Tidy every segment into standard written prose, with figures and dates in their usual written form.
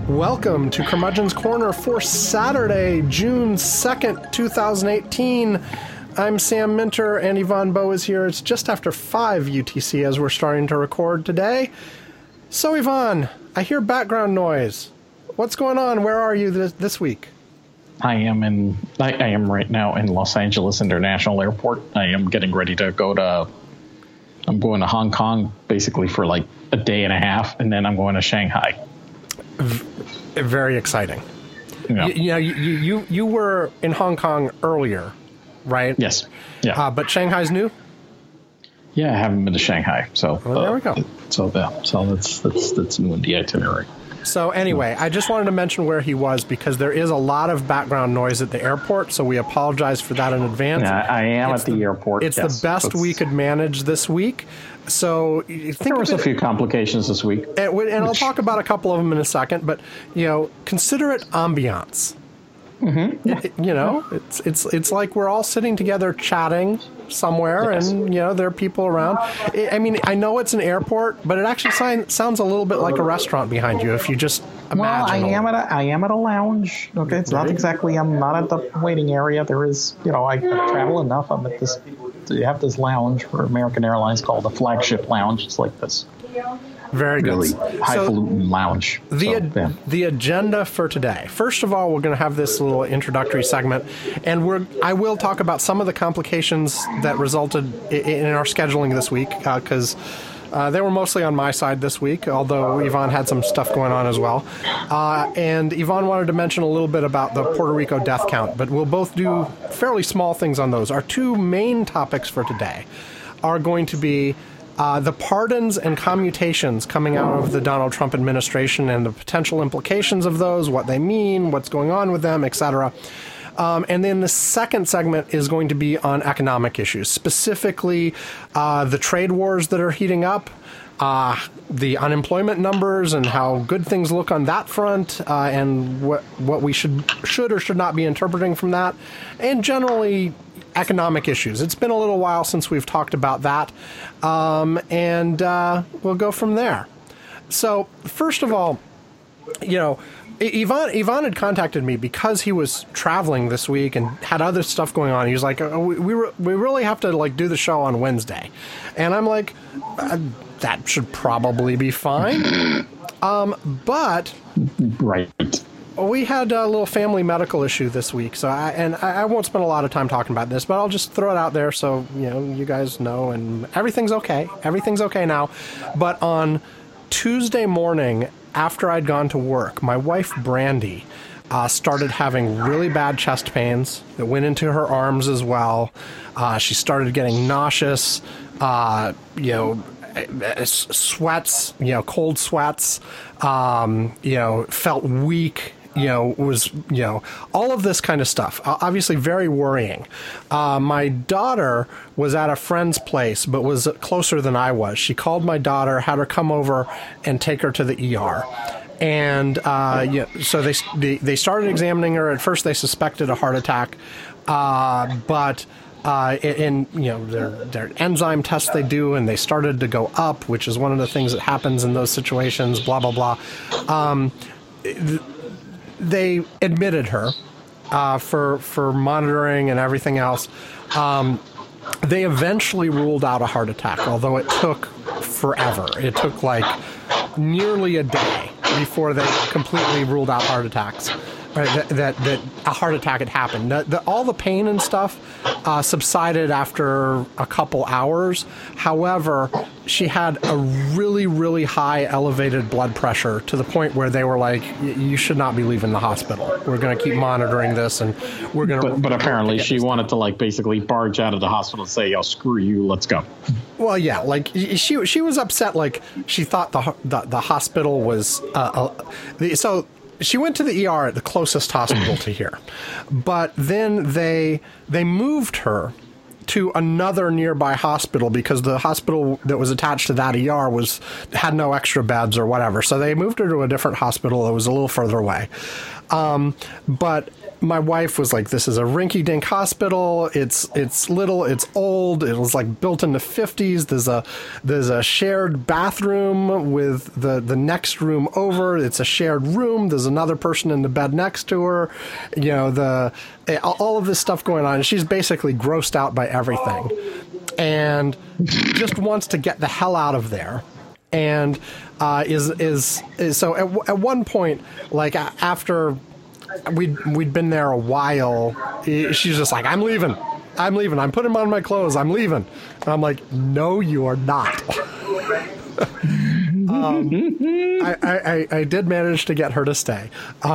Welcome to Curmudgeon's Corner for Saturday, June 2nd, 2018. I'm Sam Minter, and Yvonne Bowe is here. It's just after 5 UTC as we're starting to record today. So, Yvonne, I hear background noise. What's going on? Where are you this week? I am right now in Los Angeles International Airport. I am getting ready to I'm going to Hong Kong basically for like a day and a half, and then I'm going to Shanghai. Very exciting. Yeah. You were in Hong Kong earlier, right? Yes. Yeah. But Shanghai's new? Yeah, I haven't been to Shanghai, so there we go. So that's new in the itinerary. So anyway, I just wanted to mention where he was because there is a lot of background noise at the airport, so we apologize for that in advance. Yeah, I am at the airport. It's the best we could manage this week. So there was a few complications this week. And I'll talk about a couple of them in a second, but, consider it ambiance. Mm-hmm. It's like we're all sitting together chatting somewhere, yes. And there are people around. I mean, I know it's an airport, but it actually sounds a little bit like a restaurant behind you if you just imagine. Well, I am at a lounge. Okay, it's not exactly. I'm not at the waiting area. There is, I travel enough. I'm at this. You have this lounge for American Airlines called the Flagship Lounge. It's like this. Very good. Really highfalutin lounge. The agenda for today. First of all, we're going to have this little introductory segment, and I will talk about some of the complications that resulted in our scheduling this week, because they were mostly on my side this week, although Yvonne had some stuff going on as well. And Yvonne wanted to mention a little bit about the Puerto Rico death count, but we'll both do fairly small things on those. Our two main topics for today are going to be the pardons and commutations coming out of the Donald Trump administration and the potential implications of those, what they mean, what's going on with them, etc. And then the second segment is going to be on economic issues, specifically the trade wars that are heating up, the unemployment numbers and how good things look on that front, and what we should or should not be interpreting from that, and generally economic issues. It's been a little while since we've talked about that, and we'll go from there. So, first of all, Yvonne had contacted me because he was traveling this week and had other stuff going on. He was like, we really have to do the show on Wednesday. And I'm like, that should probably be fine. But right. We had a little family medical issue this week, so I won't spend a lot of time talking about this, but I'll just throw it out there so you guys know, and everything's okay. Everything's okay now. But on Tuesday morning, after I'd gone to work, my wife Brandy started having really bad chest pains that went into her arms as well. She started getting nauseous, sweats, cold sweats, felt weak. Was all of this kind of stuff. Obviously very worrying. My daughter was at a friend's place, but was closer than I was. She called my daughter, had her come over and take her to the ER. And so they started examining her. At first, they suspected a heart attack, but in their enzyme tests they do, and they started to go up, which is one of the things that happens in those situations. Blah blah blah. They admitted her for monitoring and everything else. They eventually ruled out a heart attack, although it took forever. It took nearly a day before they completely ruled out heart attacks. Right, that a heart attack had happened. All the pain and stuff subsided after a couple hours. However, she had a really, really high elevated blood pressure to the point where they were like, you should not be leaving the hospital. We're going to keep monitoring this, and we're going to... But apparently she wanted to basically barge out of the hospital and say, oh, screw you, let's go. Well, yeah, she was upset. She thought the hospital was... So... She went to the ER at the closest hospital to here, but then they moved her to another nearby hospital because the hospital that was attached to that ER had no extra beds or whatever. So they moved her to a different hospital that was a little further away. But my wife was like, this is a rinky-dink hospital. It's little, it's old. It was like built in the 50s. There's a shared bathroom with the next room over. It's a shared room. There's another person in the bed next to her. You know, all of this stuff going on. She's basically grossed out by everything and just wants to get the hell out of there. And so at one point, like after we'd been there a while, she's just like, I'm leaving. I'm putting on my clothes. I'm leaving. And I'm like, no, you are not. I did manage to get her to stay.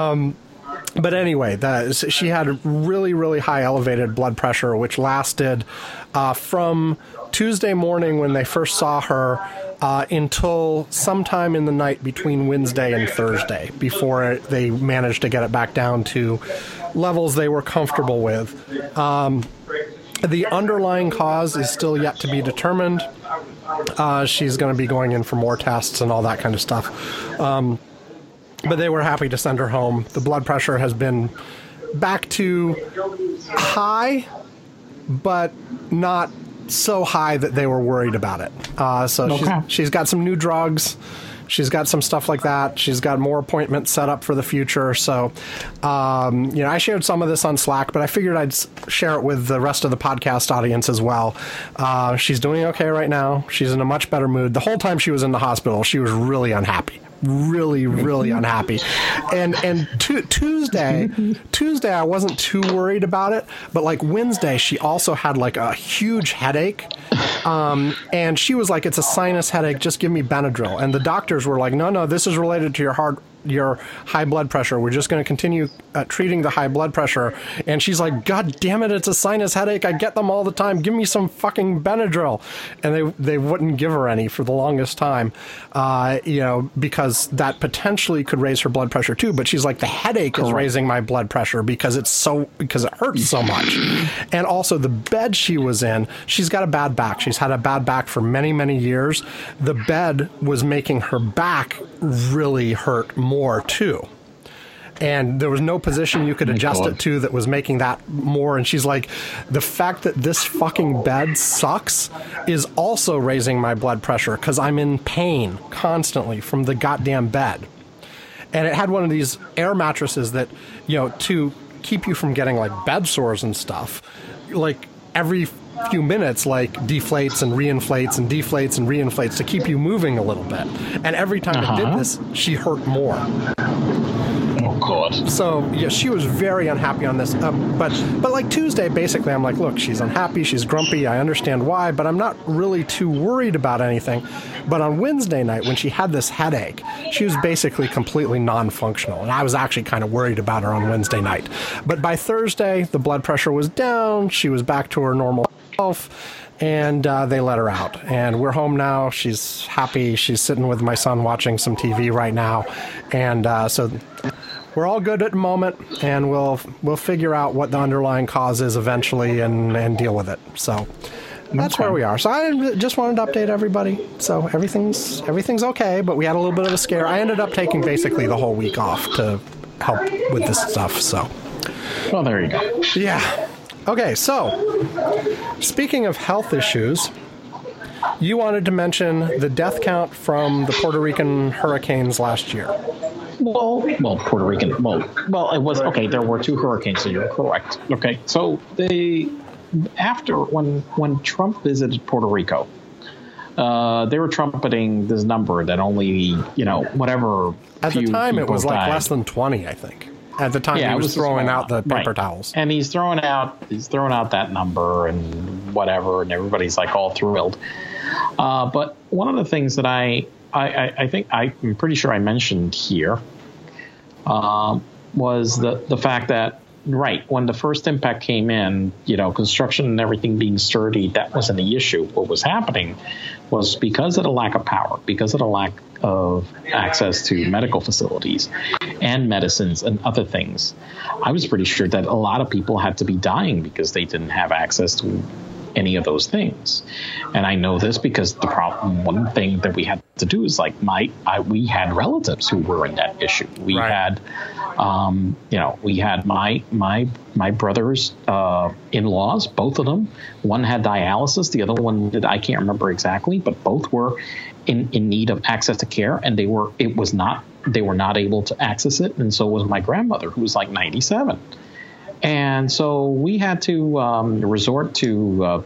But anyway, she had really, really high elevated blood pressure, which lasted from Tuesday morning when they first saw her until sometime in the night between Wednesday and Thursday before they managed to get it back down to levels they were comfortable with. The underlying cause is still yet to be determined. She's going to be going in for more tests and all that kind of stuff. But they were happy to send her home. The blood pressure has been back to high, but not so high that they were worried about it. She's got some new drugs. She's got some stuff like that. She's got more appointments set up for the future. So, I shared some of this on Slack, but I figured I'd share it with the rest of the podcast audience as well. She's doing okay right now. She's in a much better mood. The whole time she was in the hospital, she was really unhappy. Really, really unhappy. And Tuesday, I wasn't too worried about it, but like Wednesday, she also had like a huge headache. And she was like, it's a sinus headache. Just give me Benadryl. And the doctors were like, no, this is related to your high blood pressure. We're just going to continue treating the high blood pressure. And she's like, God damn it, it's a sinus headache. I get them all the time. Give me some fucking Benadryl. And they wouldn't give her any for the longest time, because that potentially could raise her blood pressure too. But she's like, the headache is raising my blood pressure because it hurts so much. And also the bed she was in, she's got a bad back. She's had a bad back for many, many years. The bed was making her back really hurt more too. And there was no position you could adjust it to that was making that more. And she's like, the fact that this fucking bed sucks is also raising my blood pressure because I'm in pain constantly from the goddamn bed. And it had one of these air mattresses that, to keep you from getting like bed sores and stuff, like every few minutes, like deflates and reinflates and deflates and reinflates to keep you moving a little bit. And every time it did this, she hurt more. Oh, God. So, yeah, she was very unhappy on this. But like Tuesday, basically, I'm like, look, she's unhappy, she's grumpy, I understand why, but I'm not really too worried about anything. But on Wednesday night, when she had this headache, she was basically completely non-functional. And I was actually kind of worried about her on Wednesday night. But by Thursday, the blood pressure was down, she was back to her normal self, and they let her out. And we're home now. She's happy. She's sitting with my son watching some TV right now. And so we're all good at the moment, and we'll figure out what the underlying cause is eventually and deal with it. So that's where we are. So I just wanted to update everybody. So everything's okay, but we had a little bit of a scare. I ended up taking basically the whole week off to help with this stuff. So, well, there you go. Yeah. Okay, so speaking of health issues, you wanted to mention the death count from the Puerto Rican hurricanes last year. Well, Puerto Rican. Well, it was okay. There were 2 hurricanes, so you're correct. Okay, so when Trump visited Puerto Rico, they were trumpeting this number that only whatever. At the time, it was like less than 20, I think. At the time, he was throwing out the paper towels. And he's throwing out that number and whatever, and everybody's like all thrilled. But one of the things that I think I'm pretty sure I mentioned here was the fact that, right, when the first impact came in, construction and everything being sturdy, that wasn't the issue. What was happening was because of the lack of power, because of the lack of access to medical facilities and medicines and other things, I was pretty sure that a lot of people had to be dying because they didn't have access to any of those things. And I know this because one thing that we had to do is like we had relatives who were in that issue. We had, we had my brother's in-laws, both of them. One had dialysis, the other one did, I can't remember exactly, but both were in need of access to care, and they were not able to access it, and so was my grandmother, who was like 97. And so we had to resort to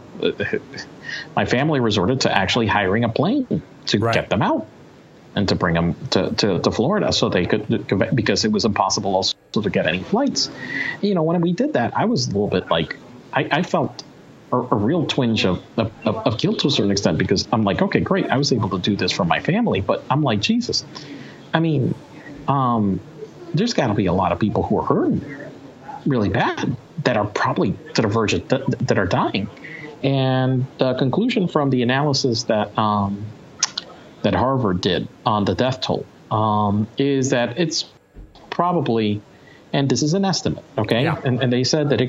my family resorted to actually hiring a plane to get them out and to bring them to Florida so they could, because it was impossible also to get any flights. When we did that, I was a little bit like, I felt a real twinge of guilt to a certain extent, because I'm like, okay, great, I was able to do this for my family, but I'm like, Jesus, I mean, there's got to be a lot of people who are hurting really bad that are probably to the verge of that are dying. And the conclusion from the analysis that Harvard did on the death toll is that it's probably, and this is an estimate, okay? Yeah. And they said that it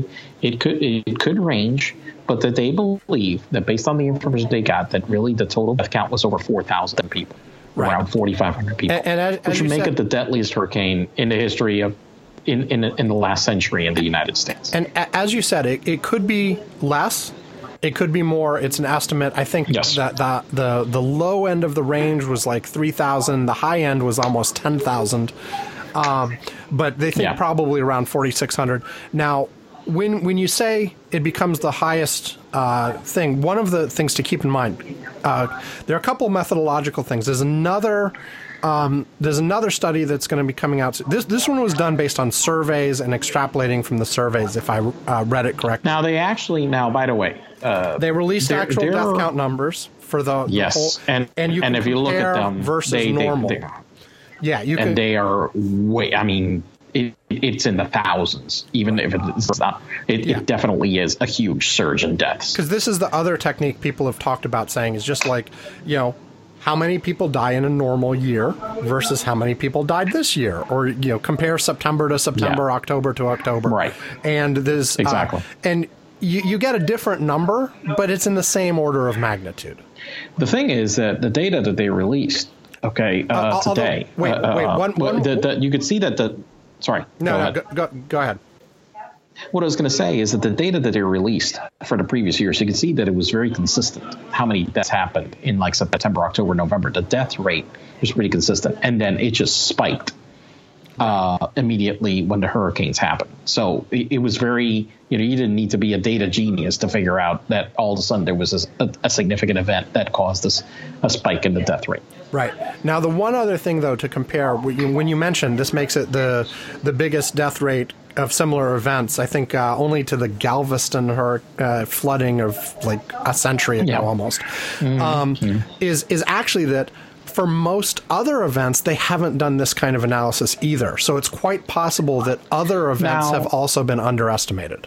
could range, but that they believe that based on the information they got, that really the total death count was over 4,000 people, around 4,500 people, which would make it the deadliest hurricane in the history of in the last century in the United States. And as you said, it could be less. It could be more. It's an estimate. I think that the low end of the range was like 3,000. The high end was almost 10,000. But they think probably around 4,600. Now, when you say it becomes the highest thing, one of the things to keep in mind, there are a couple methodological things. There's another study that's going to be coming out. This one was done based on surveys and extrapolating from the surveys, if I read it correctly. Now, by the way, they released actual death count numbers for the whole, and if you look at them versus normal. They are way. I mean, it's in the thousands, even if it's not. It definitely is a huge surge in deaths. Because this is the other technique people have talked about saying is just like, how many people die in a normal year versus how many people died this year, or compare September to September, October to October, right? And there's exactly, and you get a different number, but it's in the same order of magnitude. The thing is that the data that they released, today. You could see that Sorry. No, go ahead. What I was going to say is that the data that they released for the previous years, you can see that it was very consistent. How many deaths happened in like September, October, November? The death rate was pretty consistent, and then it just spiked immediately when the hurricanes happened. So it was very, you didn't need to be a data genius to figure out that all of a sudden there was a significant event that caused a spike in the death rate. Right. Now, the one other thing, though, to compare, when you mentioned this makes it the biggest death rate of similar events, I think only to the Galveston flooding of like a century ago almost, is actually that for most other events, they haven't done this kind of analysis either. So it's quite possible that other events have also been underestimated.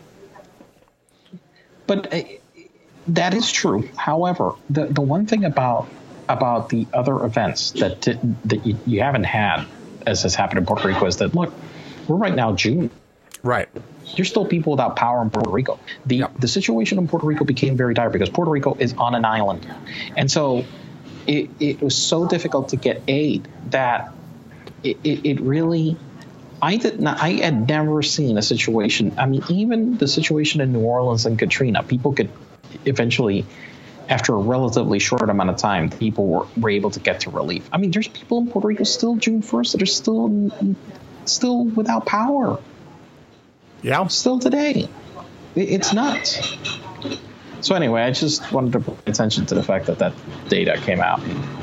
But that is true. However, the one thing about the other events that you haven't had, as has happened in Puerto Rico, is that, look, we're right now June. Right. There's still people without power in Puerto Rico. The situation in Puerto Rico became very dire because Puerto Rico is on an island. And so it was so difficult to get aid that it really, I had never seen a situation. I mean, even the situation in New Orleans and Katrina, people could eventually, after a relatively short amount of time, people were able to get to relief. I mean, there's people in Puerto Rico still June 1st that are still without power. Yeah. Still today. It's nuts. So anyway, I just wanted to pay attention to the fact that data came out.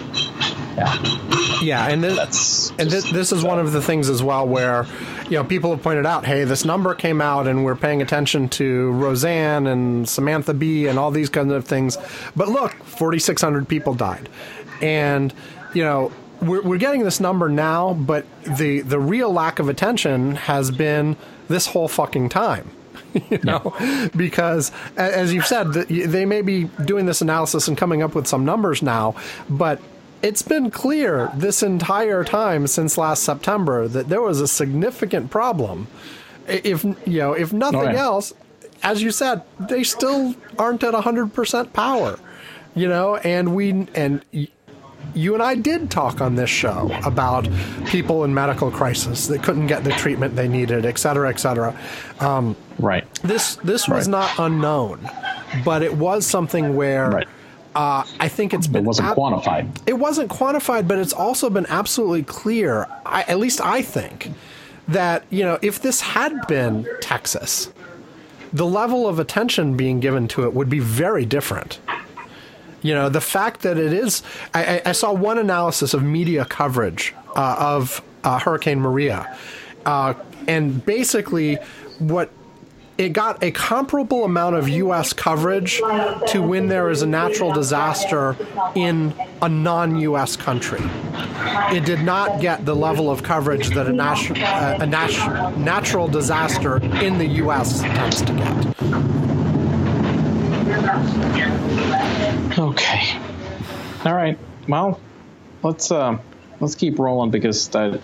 Yeah, and this is one of the things as well where, people have pointed out, hey, this number came out and we're paying attention to Roseanne and Samantha Bee and all these kinds of things. But look, 4,600 people died. And, we're getting this number now, but the real lack of attention has been this whole fucking time. Because as you've said, they may be doing this analysis and coming up with some numbers now, but it's been clear this entire time since last September that there was a significant problem. If nothing else, as you said, they still aren't at 100% power, and you and I did talk on this show about people in medical crisis that couldn't get the treatment they needed, et cetera, et cetera. Right. This was not unknown, but it was something where I think it wasn't quantified. It wasn't quantified, but it's also been absolutely clear, at least I think, that, if this had been Texas, the level of attention being given to it would be very different. The fact that it is... I saw one analysis of media coverage of Hurricane Maria, and basically it got a comparable amount of U.S. coverage to when there is a natural disaster in a non-U.S. country. It did not get the level of coverage that a natural disaster in the U.S. tends to get. Okay. All right. Well, let's keep rolling because I've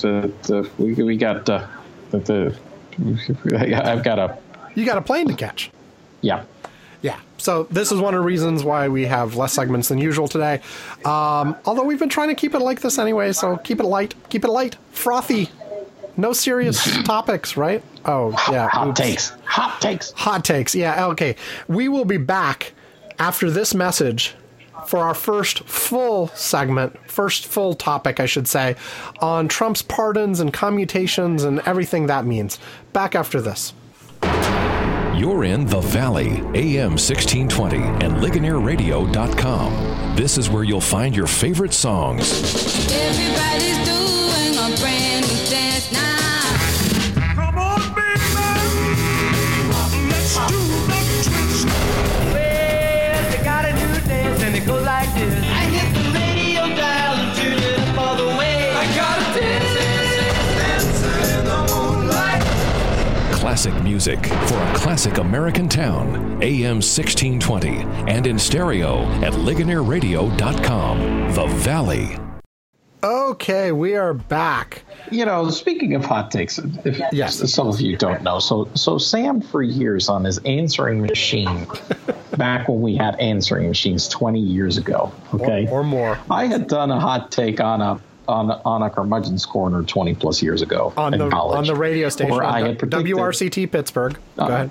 got a. You got a plane to catch. Yeah. Yeah. So this is one of the reasons why we have less segments than usual today. Although we've been trying to keep it like this anyway, so keep it light, frothy. No serious topics, right? Oh, yeah. Hot takes. Yeah, okay. We will be back after this message for our first full topic, I should say, on Trump's pardons and commutations and everything that means. Back after this. You're in The Valley, AM 1620 and LigonierRadio.com. This is where you'll find your favorite songs. Everybody's doing a brand new dance now. Come on, baby. Let's do the twist. Well, they got a new dance and it goes like this. I hit the radio dial and tune it up all the way. I got a dancing in the moonlight. Classic music for a classic American town. AM 1620 and in stereo at LigonierRadio.com. The Valley. Okay, we are back. Speaking of hot takes, Yes. some of you don't know, so Sam for years on his answering machine, back when we had answering machines 20 years ago, okay, or more, I had done a hot take on a curmudgeon's corner 20 plus years ago in college on the radio station, where I had predicted, WRCT Pittsburgh. Go ahead.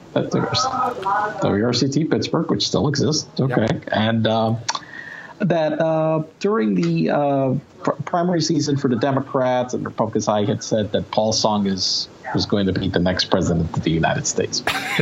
WRCT Pittsburgh, which still exists, okay, Yep. and that during the primary season for the Democrats and Republicans, I had said that Paul Song was going to be the next president of the United States,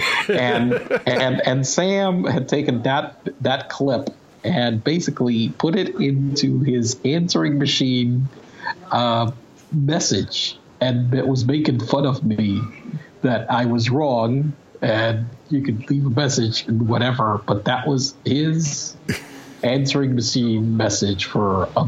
and Sam had taken that clip and basically put it into his answering machine message, and it was making fun of me that I was wrong and you could leave a message and whatever, but that was his answering machine message for a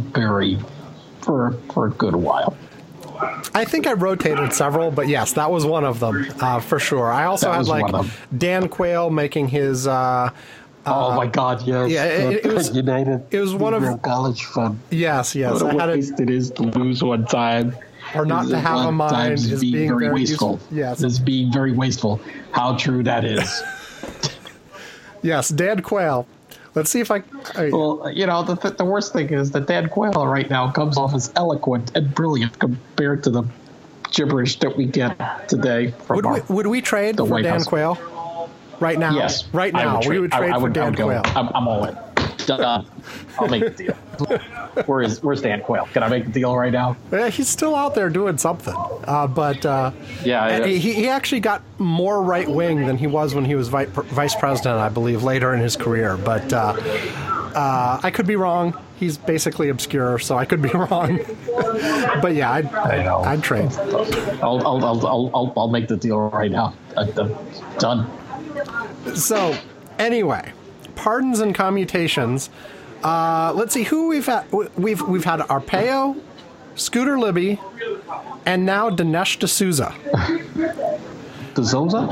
good while. I think I rotated several, but yes, that was one of them for sure. I also had Dan Quayle making his. Oh my God! Yes. Yeah, it was United. It was one of college fun. Yes. What a waste it is to lose one time, or not to have a mind is being very wasteful. Useful. Yes, is being very wasteful. How true that is. Yes, Dan Quayle. Let's see if I. Well, the worst thing is that Dan Quayle right now comes off as eloquent and brilliant compared to the gibberish that we get today from would we trade for Dan Quayle? Right now? Yes. Right now. We would trade for Dan Quayle. I'm all in. Done. I'll make the deal. Where's Dan Quayle? Can I make the deal right now? He's still out there doing something. He actually got more right wing than he was when he was vice president, I believe, later in his career. But I could be wrong. He's basically obscure, so I could be wrong. But yeah, I'd trade. I'll make the deal right now. Done. So, anyway, pardons and commutations. Let's see who we've had. We've had Arpaio, Scooter Libby, and now Dinesh D'Souza. D'Souza?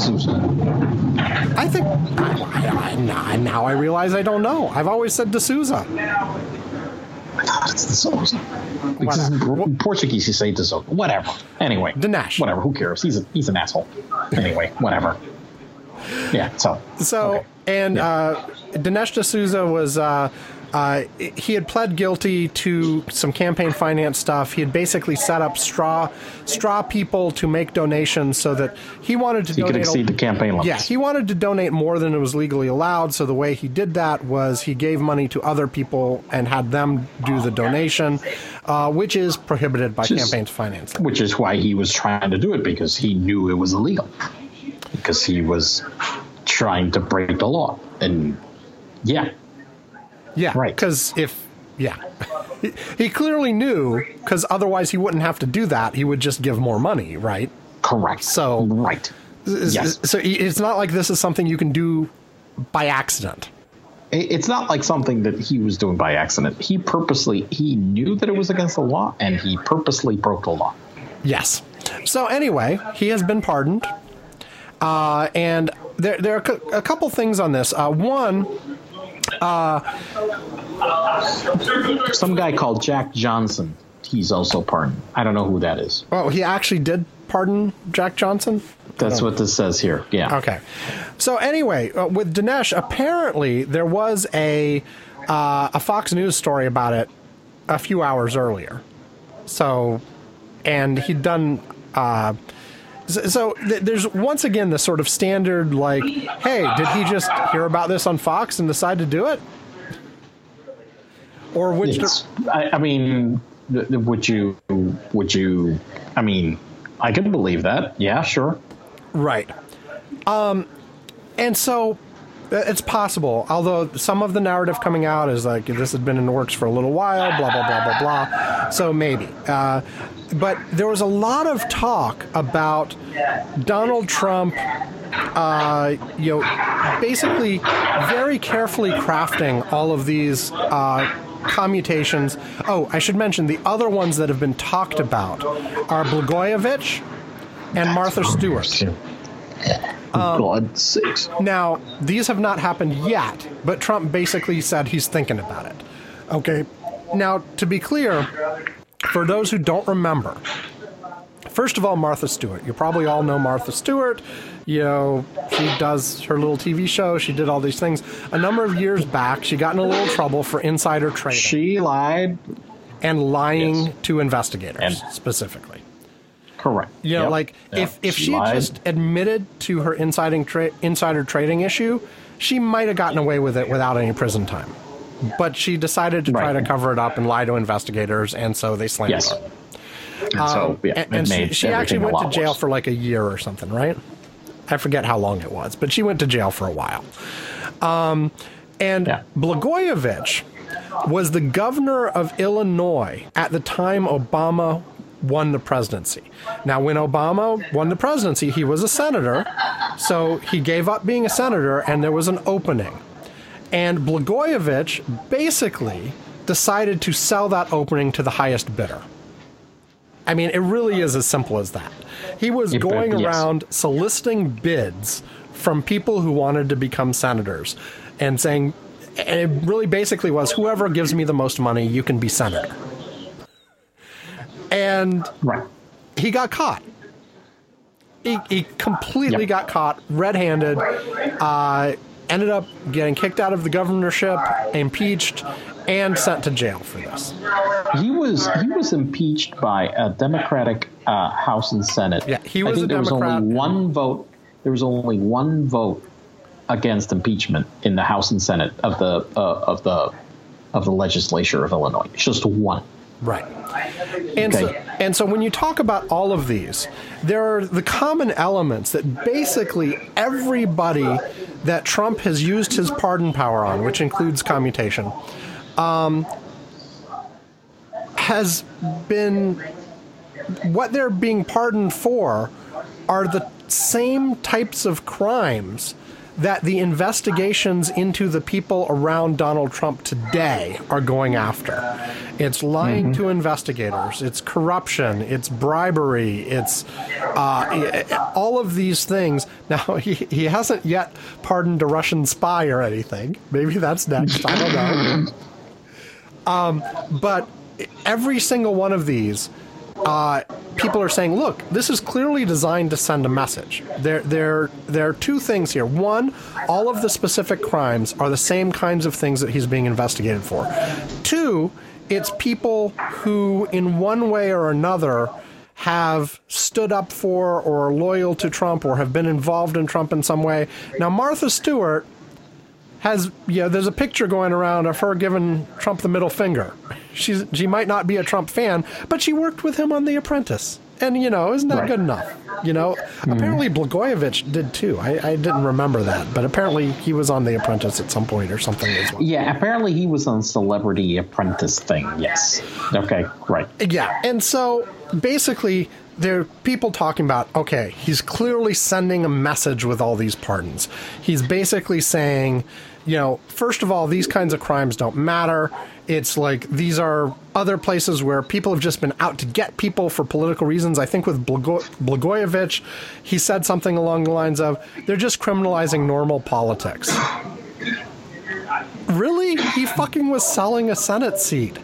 I think. Now I realize I don't know. I've always said D'Souza. I thought it's D'Souza. Because in Portuguese you say D'Souza. Whatever. Anyway. Dinesh. Whatever. Who cares? He's an asshole. Anyway, whatever. Yeah. So okay. And Dinesh D'Souza was he had pled guilty to some campaign finance stuff. He had basically set up straw people to make donations so that he wanted to donate. He could exceed the campaign limits. Yeah, he wanted to donate more than it was legally allowed. So the way he did that was he gave money to other people and had them do the donation, which is prohibited by campaign finance. Which is why he was trying to do it, because he knew it was illegal. Because he was trying to break the law. And yeah. Yeah, right. Because he clearly knew, because otherwise he wouldn't have to do that. He would just give more money, right? Correct. So right. Yes. So it's not like this is something you can do by accident. It's not like something that he was doing by accident. He knew that it was against the law, and he purposely broke the law. Yes. So anyway, he has been pardoned, and there are a couple things on this. One. Some guy called Jack Johnson. He's also pardoned. I don't know who that is. Oh, he actually did pardon Jack Johnson? That's what this says here. Yeah. Okay. So anyway, with Dinesh, apparently there was a Fox News story about it a few hours earlier. So, and he'd done. So there's once again this sort of standard, like, hey, did he just hear about this on Fox and decide to do it? Or which? I mean, would you? I mean, I can believe that. Yeah, sure. Right. And so it's possible, although some of the narrative coming out is like this had been in the works for a little while, blah, blah, blah, blah, blah. So maybe. But there was a lot of talk about Donald Trump, basically very carefully crafting all of these commutations. Oh, I should mention the other ones that have been talked about are Blagojevich and Martha Stewart. God's sakes. Now, these have not happened yet, but Trump basically said he's thinking about it. Okay. Now, to be clear, for those who don't remember, first of all, Martha Stewart. You probably all know Martha Stewart. She does her little TV show. She did all these things. A number of years back, she got in a little trouble for insider trading. She lied. And lying to investigators, specifically. Correct. If she just admitted to her insider trading issue, she might have gotten away with it without any prison time. But she decided to try to cover it up and lie to investigators, and so they slammed her. And so, she actually went to jail for like a year or something, right? I forget how long it was, but she went to jail for a while. Blagojevich was the governor of Illinois at the time Obama won the presidency. Now, when Obama won the presidency, he was a senator, so he gave up being a senator, and there was an opening. And Blagojevich basically decided to sell that opening to the highest bidder. I mean, it really is as simple as that. He was going around soliciting bids from people who wanted to become senators and saying, and it really basically was, whoever gives me the most money, you can be senator. And he got caught. He completely got caught red-handed, ended up getting kicked out of the governorship, impeached, and sent to jail for this. He was impeached by a Democratic House and Senate. Yeah, he was a Democrat. There was only one vote against impeachment in the House and Senate of the legislature of Illinois. It's just one. Right. And so when you talk about all of these, there are the common elements that basically everybody that Trump has used his pardon power on, which includes commutation, has been, what they're being pardoned for are the same types of crimes that the investigations into the people around Donald Trump today are going after. It's lying to investigators, it's corruption, it's bribery, it's all of these things. Now, he hasn't yet pardoned a Russian spy or anything. Maybe that's next, I don't know. But every single one of these people are saying, look, this is clearly designed to send a message. There are two things here. One, all of the specific crimes are the same kinds of things that he's being investigated for. Two, it's people who, in one way or another, have stood up for or are loyal to Trump or have been involved in Trump in some way. Now, Martha Stewart has, there's a picture going around of her giving Trump the middle finger. She might not be a Trump fan, but she worked with him on The Apprentice. And, isn't that good enough? Apparently Blagojevich did too. I didn't remember that, but apparently he was on The Apprentice at some point or something as well. Yeah, apparently he was on Celebrity Apprentice thing, yes. Okay, right. Yeah, and so basically there are people talking about, okay, he's clearly sending a message with all these pardons. He's basically saying, first of all, these kinds of crimes don't matter. It's like these are other places where people have just been out to get people for political reasons. I think with Blagojevich, he said something along the lines of, they're just criminalizing normal politics. Really? He fucking was selling a Senate seat.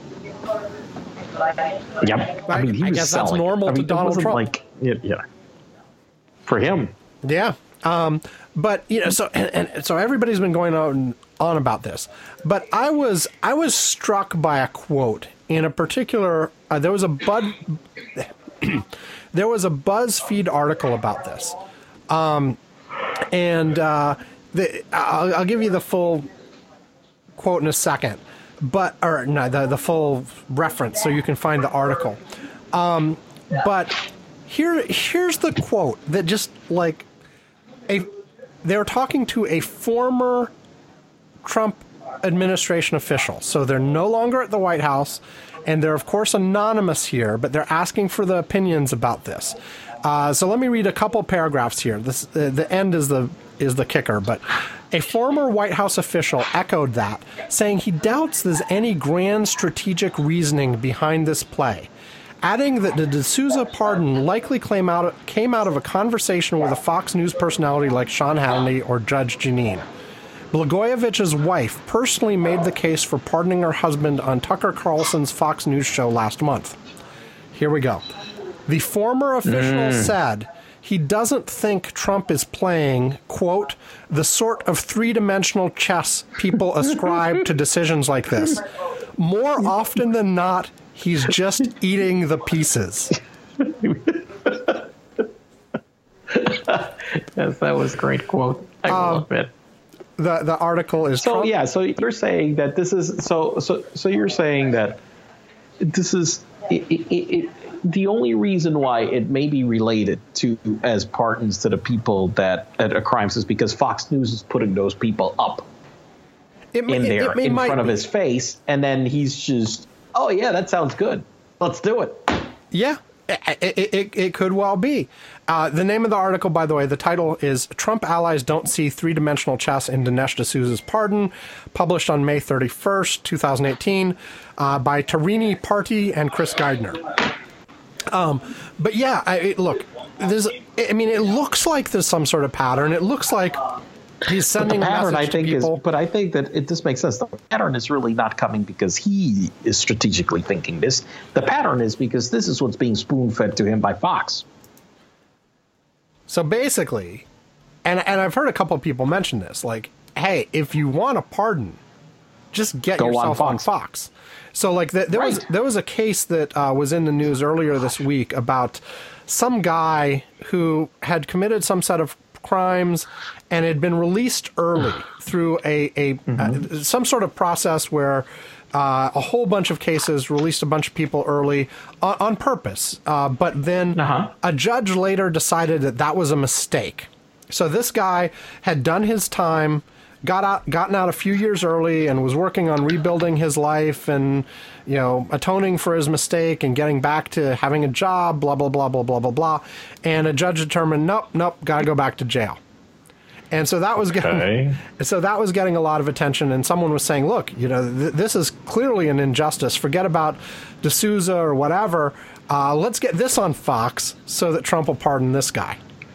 Yep. I mean, I guess that's normal to Donald Trump. For him. Yeah. But so everybody's been going on about this. But I was struck by a quote in a particular. There was a BuzzFeed article about this, I'll give you the full quote in a second. The full reference so you can find the article. But here's the quote that just like they're talking to a former Trump administration official. So they're no longer at the White House, and they're of course anonymous here, but they're asking for the opinions about this. So let me read a couple paragraphs here. This the end is the kicker, but a former White House official echoed that, saying he doubts there's any grand strategic reasoning behind this play, adding that the D'Souza pardon likely came out of a conversation with a Fox News personality like Sean Hannity or Judge Jeanine. Blagojevich's wife personally made the case for pardoning her husband on Tucker Carlson's Fox News show last month. Here we go. The former official said he doesn't think Trump is playing, quote, the sort of three-dimensional chess people ascribe to decisions like this. More often than not, he's just eating the pieces. Yes, that was a great quote. I love it. The article is so Trump. Yeah. So you're saying that this is so you're saying that this is the only reason why it may be related to as pardons to the people that at crimes is because Fox News is putting those people up in front of his face, and then he's just, oh yeah, that sounds good, let's do it. Yeah. It could well be. The name of the article, by the way, the title is Trump Allies Don't See Three-Dimensional Chess in Dinesh D'Souza's Pardon, published on May 31st, 2018, by Tarini Party and Chris Geidner. But yeah, look, it looks like there's some sort of pattern. It looks like he's sending a message to people. But I think that this makes sense. The pattern is really not coming because he is strategically thinking this. The pattern is because this is what's being spoon-fed to him by Fox. So basically, and I've heard a couple of people mention this, like, hey, if you want a pardon, just get yourself on Fox. So like there was a case that was in the news earlier this week about some guy who had committed some set of crimes and had been released early through some sort of process where a whole bunch of cases released a bunch of people early on purpose. But then a judge later decided that was a mistake. So this guy had done his time, gotten out a few years early, and was working on rebuilding his life and, atoning for his mistake and getting back to having a job, blah, blah, blah, blah, blah, blah, blah. And a judge determined, nope, got to go back to jail. And so that was getting a lot of attention. And someone was saying, look, this is clearly an injustice. Forget about D'Souza or whatever. Let's get this on Fox so that Trump will pardon this guy.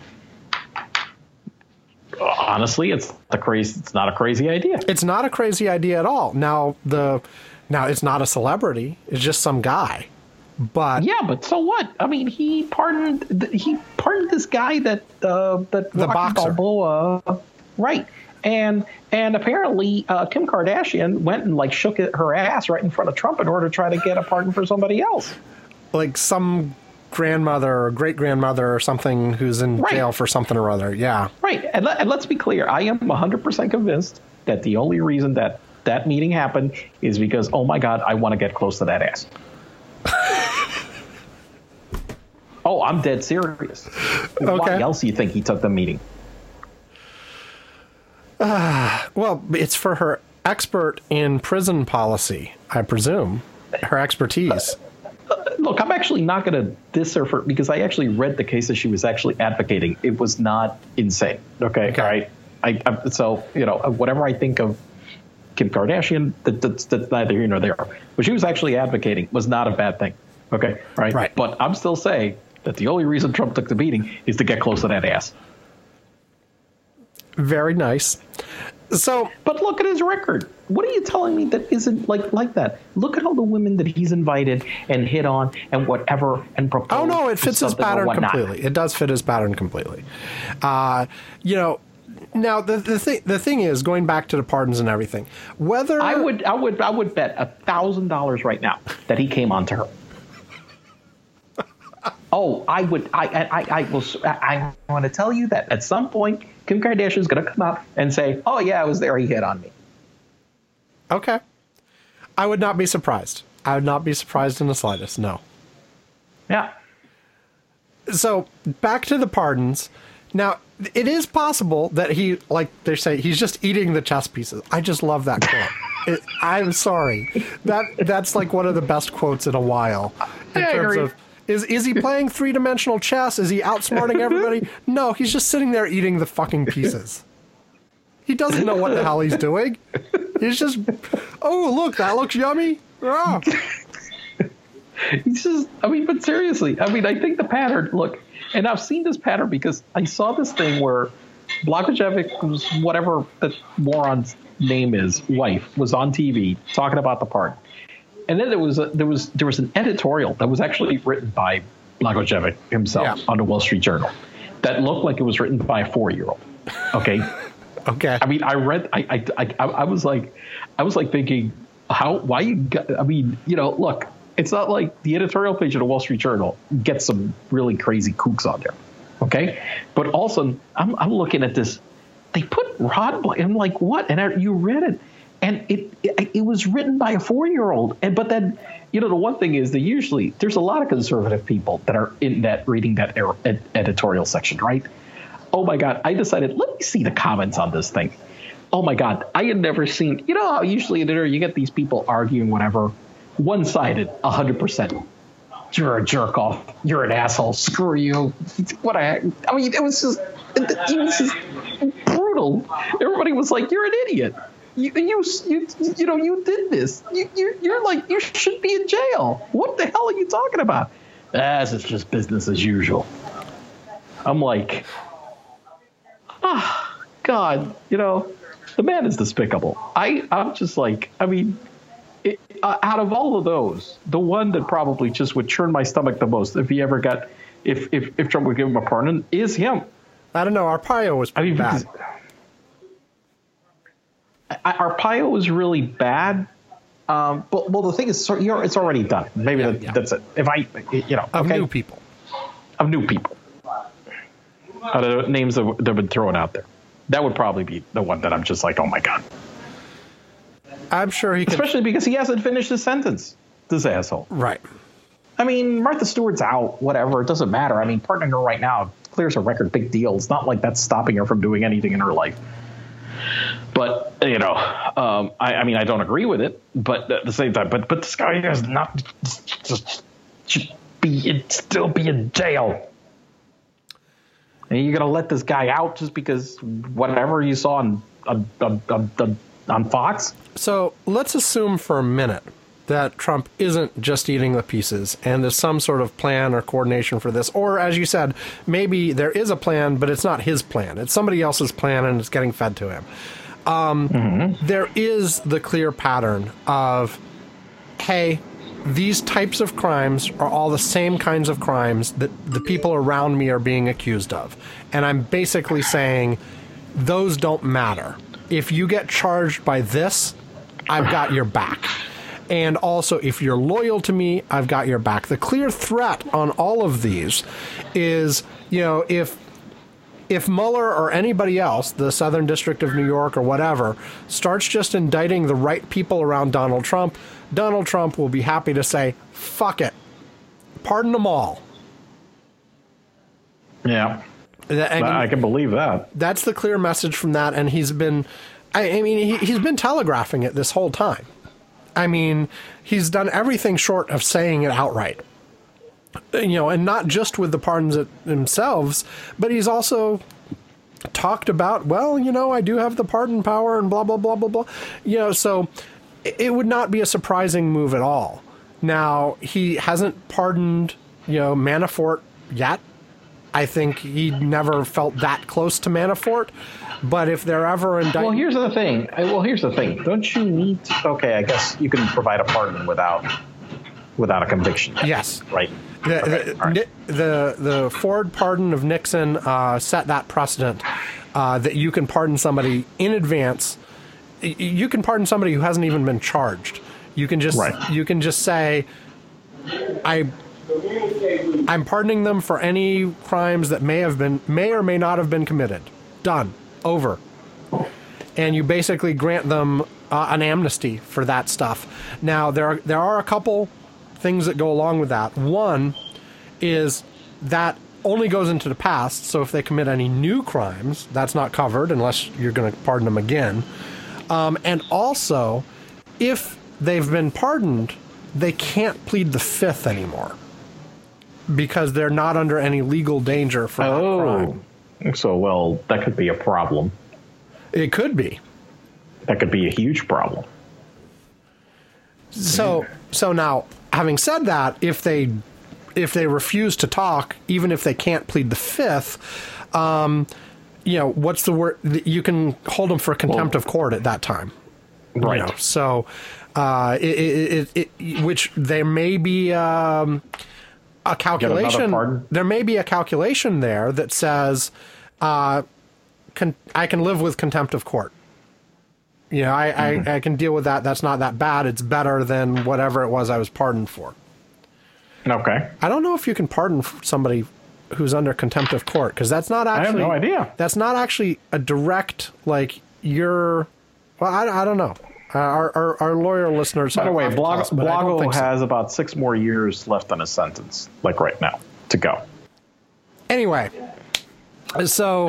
Honestly, it's not a crazy idea. It's not a crazy idea at all. Now it's not a celebrity. It's just some guy. But Yeah, but so what? I mean, he pardoned this guy that the Rocky boxer. Balboa, right? And apparently Kim Kardashian went and like shook her ass right in front of Trump in order to try to get a pardon for somebody else. like some grandmother or great grandmother or something who's in Right. jail for something or other. Yeah. Right, and let's be clear. I am 100% convinced that the only reason that meeting happened is because, oh my God, I want to get close to that ass. Oh, I'm dead serious. Why Okay. else do you think he took the meeting? Well, it's for her expert in prison policy, I presume. Her expertise. Look, I'm actually not going to diss her for because I actually read the case that she was actually advocating. It was not insane. Okay. All right. So, whatever I think of Kim Kardashian, that's neither here nor there. What she was actually advocating was not a bad thing. Okay. Right. Right. But I'm still saying that the only reason Trump took the beating is to get close to that ass. Very nice. So, But look at his record. What are you telling me that isn't like that? Look at all the women that he's invited and hit on and whatever and proposed. oh no, it fits his something or pattern whatnot. completely. It does fit his pattern completely. Now the thing is, going back to the pardons and everything, whether I would bet $1,000 right now that he came on to her. Oh, I would. I will. I want to tell you that at some point, Kim Kardashian is going to come out and say, "Oh yeah, I was there. He hit on me." Okay. I would not be surprised. I would not be surprised in the slightest. No. Yeah. So back to the pardons. Now, it is possible that he, like they say, he's just eating the chess pieces. I just love that quote. I'm sorry. That's like one of the best quotes in a while. In I terms agree. of is he playing three-dimensional chess? Is he outsmarting everybody? No, he's just sitting there eating the fucking pieces. He doesn't know what the hell he's doing. He's just, oh, look, that looks yummy. Ah. He's just, but seriously, I think the pattern, look, and I've seen this pattern because I saw this thing where Blagojevic's, whatever the moron's name is, wife, was on TV talking about the pardon. And then there was an editorial that was actually written by Blagojevic himself on the Wall Street Journal that looked like it was written by a 4-year-old. Okay. Okay. I read. I was like thinking, why you got? Look, it's not like the editorial page of the Wall Street Journal gets some really crazy kooks on there, okay? But also, I'm looking at this. They put Rod Blake. I'm like, what? And you read it, and it was written by a 4-year-old. But then, the one thing is that there's a lot of conservative people that are in that reading that editorial section, right? Oh my God, I decided, let me see the comments on this thing. Oh my God, I had never seen, how usually in there you get these people arguing whatever, one-sided, 100%. You're a jerk off. You're an asshole. Screw you. It was just brutal. Everybody was like, you're an idiot. You did this. You're like, you should be in jail. What the hell are you talking about? This is just business as usual. I'm like, God, the man is despicable. I'm just like, out of all of those, the one that probably just would churn my stomach the most if Trump would give him a pardon is him. I don't know. Arpaio was pretty bad. Arpaio was really bad. But the thing is, it's already done. Maybe that's it. Of new people. Of new people. Out of the names that have been thrown out there. That would probably be the one that I'm just like, oh my God. I'm sure he could. Especially because he hasn't finished his sentence, this asshole. Right. Martha Stewart's out, whatever. It doesn't matter. Pardoning her right now clears her record, big deal. It's not like that's stopping her from doing anything in her life. But, I don't agree with it, but at the same time, but this guy is not should still be in jail. And you're going to let this guy out just because whatever you saw on Fox? So let's assume for a minute that Trump isn't just eating the pieces and there's some sort of plan or coordination for this. Or, as you said, maybe there is a plan, but it's not his plan. It's somebody else's plan and it's getting fed to him. There is the clear pattern of, hey, these types of crimes are all the same kinds of crimes that the people around me are being accused of. And I'm basically saying those don't matter. If you get charged by this, I've got your back. And also, if you're loyal to me, I've got your back. The clear threat on all of these is, if Mueller or anybody else, the Southern District of New York or whatever, starts just indicting the right people around Donald Trump will be happy to say, fuck it. Pardon them all. Yeah. I can believe that. That's the clear message from that. And he's been, he's been telegraphing it this whole time. I mean, he's done everything short of saying it outright. And not just with the pardons themselves, but he's also talked about, I do have the pardon power and blah, blah, blah, blah, blah. So it would not be a surprising move at all. Now, he hasn't pardoned, Manafort yet. I think he never felt that close to Manafort. But if they're ever indicted... Well, here's the thing. Don't you need to... Okay, I guess you can provide a pardon without a conviction. Yes. Right? The Ford pardon of Nixon set that precedent that you can pardon somebody in advance. You can pardon somebody who hasn't even been charged. You can just say, I'm pardoning them for any crimes that may or may not have been committed. Done. Over. And you basically grant them an amnesty for that stuff. Now, there are a couple things that go along with that. One is that only goes into the past, so if they commit any new crimes, that's not covered unless you're going to pardon them again. And also, if they've been pardoned, they can't plead the Fifth anymore because they're not under any legal danger for that crime. So, that could be a problem. It could be. That could be a huge problem. So now, having said that, if they refuse to talk, even if they can't plead the Fifth, what's the word? You can hold them for contempt of court at that time. Right. Which there may be a calculation. There may be a calculation there that says I can live with contempt of court. I can deal with that. That's not that bad. It's better than whatever it was I was pardoned for. Okay. I don't know if you can pardon somebody who's under contempt of court because that's not actually. I have no idea. That's not actually a direct I don't know. Our lawyer listeners. By the way, Blago has about 6 more years left on his sentence, like right now, to go. Anyway, so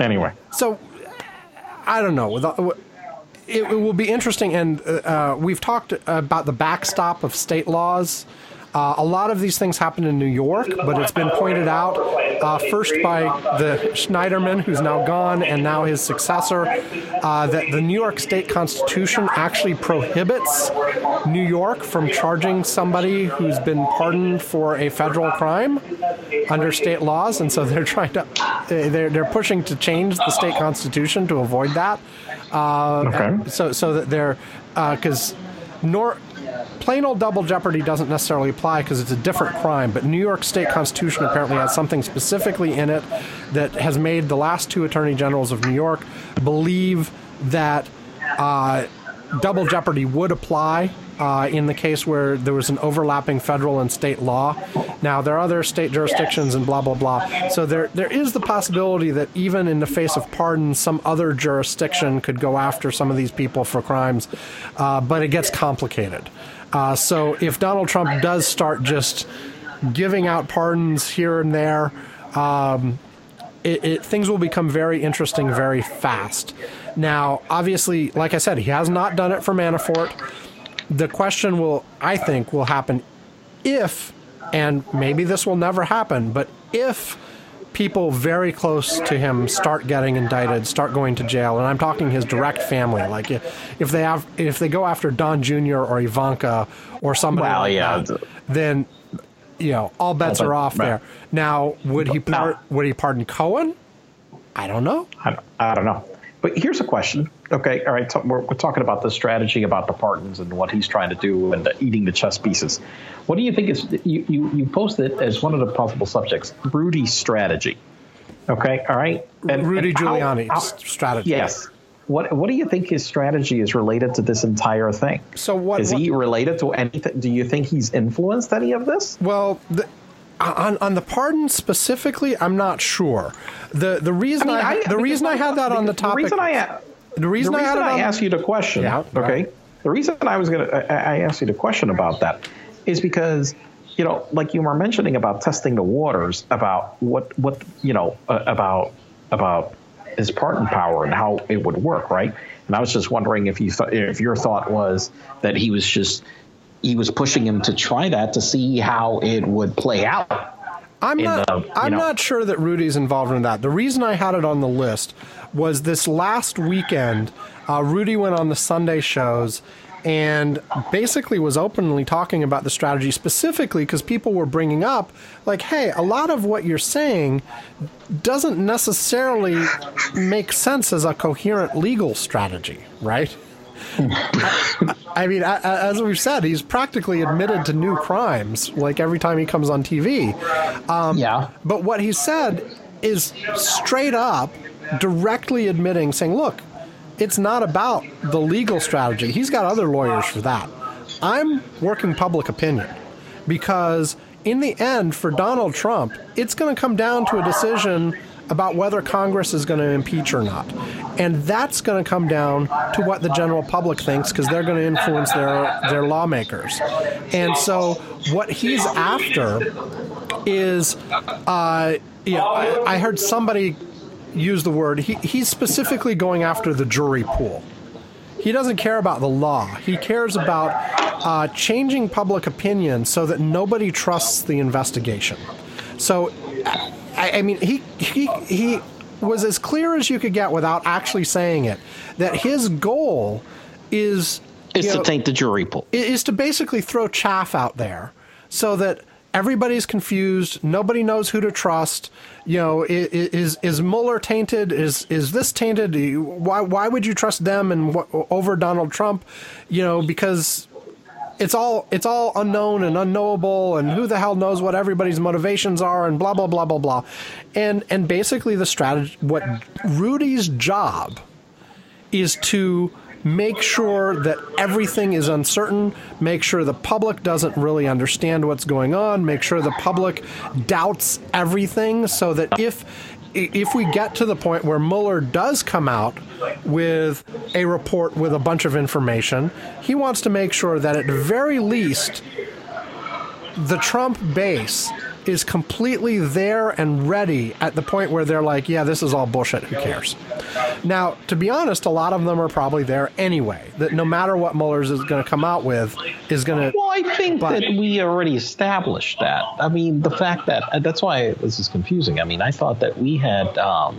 I don't know. It will be interesting, and we've talked about the backstop of state laws. A lot of these things happen in New York, but it's been pointed out first by the Schneiderman, who's now gone, and now his successor, that the New York State Constitution actually prohibits New York from charging somebody who's been pardoned for a federal crime under state laws, and so they're trying to they're pushing to change the state constitution to avoid that. So that they're because plain old double jeopardy doesn't necessarily apply because it's a different crime, but New York State Constitution apparently has something specifically in it that has made the last 2 attorney generals of New York believe that double jeopardy would apply in the case where there was an overlapping federal and state law. Now, there are other state jurisdictions and blah, blah, blah. So there is the possibility that even in the face of pardons, some other jurisdiction could go after some of these people for crimes, but it gets complicated. So if Donald Trump does start just giving out pardons here and there, things will become very interesting very fast. Now, obviously, like I said, he has not done it for Manafort. The question I think will happen if, and maybe this will never happen, but if people very close to him start getting indicted, start going to jail, and I'm talking his direct family, like if they go after Don Jr. or Ivanka or somebody that, then all bets are off there. Now, would he pardon Cohen? I don't know. I don't know. But here's a question. Okay, all right. So we're talking about the strategy about the pardons and what he's trying to do and eating the chess pieces. What do you think is you posted as one of the possible subjects, Rudy's strategy? Okay, all right. Rudy Giuliani's strategy. Yes. What do you think his strategy is related to this entire thing? So is he related to anything? Do you think he's influenced any of this? Well, on the pardon specifically, I'm not sure. The reason I had that on the topic. The reason I asked you the question. Yeah, okay. Right. The reason I asked you the question about that is because, you know, like you were mentioning about testing the waters about what you know about his pardon power and how it would work, right? And I was just wondering if your thought was that he was pushing him to try that to see how it would play out. I'm not sure that Rudy's involved in that. The reason I had it on the list was this last weekend, Rudy went on the Sunday shows and basically was openly talking about the strategy specifically because people were bringing up, like, hey, a lot of what you're saying doesn't necessarily make sense as a coherent legal strategy, right? I mean, as we've said, he's practically admitted to new crimes, like every time he comes on TV. Yeah. But what he said is straight up, directly admitting, saying, look, it's not about the legal strategy. He's got other lawyers for that. I'm working public opinion because in the end, for Donald Trump, it's going to come down to a decision about whether Congress is going to impeach or not. And that's going to come down to what the general public thinks because they're going to influence their lawmakers. And so what he's after is, I heard somebody use the word, he's specifically going after the jury pool. He doesn't care about the law. He cares about changing public opinion so that nobody trusts the investigation. So, I mean, he was as clear as you could get without actually saying it, that his goal is to taint the jury pool. Is to basically throw chaff out there so that everybody's confused. Nobody knows who to trust. You know, is Mueller tainted? Is this tainted? Why would you trust them over Donald Trump? You know, because it's all unknown and unknowable, and who the hell knows what everybody's motivations are, and blah blah blah blah blah. And basically the strategy, what Rudy's job is to make sure that everything is uncertain, make sure the public doesn't really understand what's going on, make sure the public doubts everything, so that if we get to the point where Mueller does come out with a report with a bunch of information, he wants to make sure that at the very least the Trump base is completely there and ready at the point where they're like, yeah, this is all bullshit, who cares? Now, to be honest, a lot of them are probably there anyway, that no matter what Mueller's is going to come out with is going to... Well, I think that we already established that. I mean, the fact that... That's why this is confusing. I mean, I thought that we had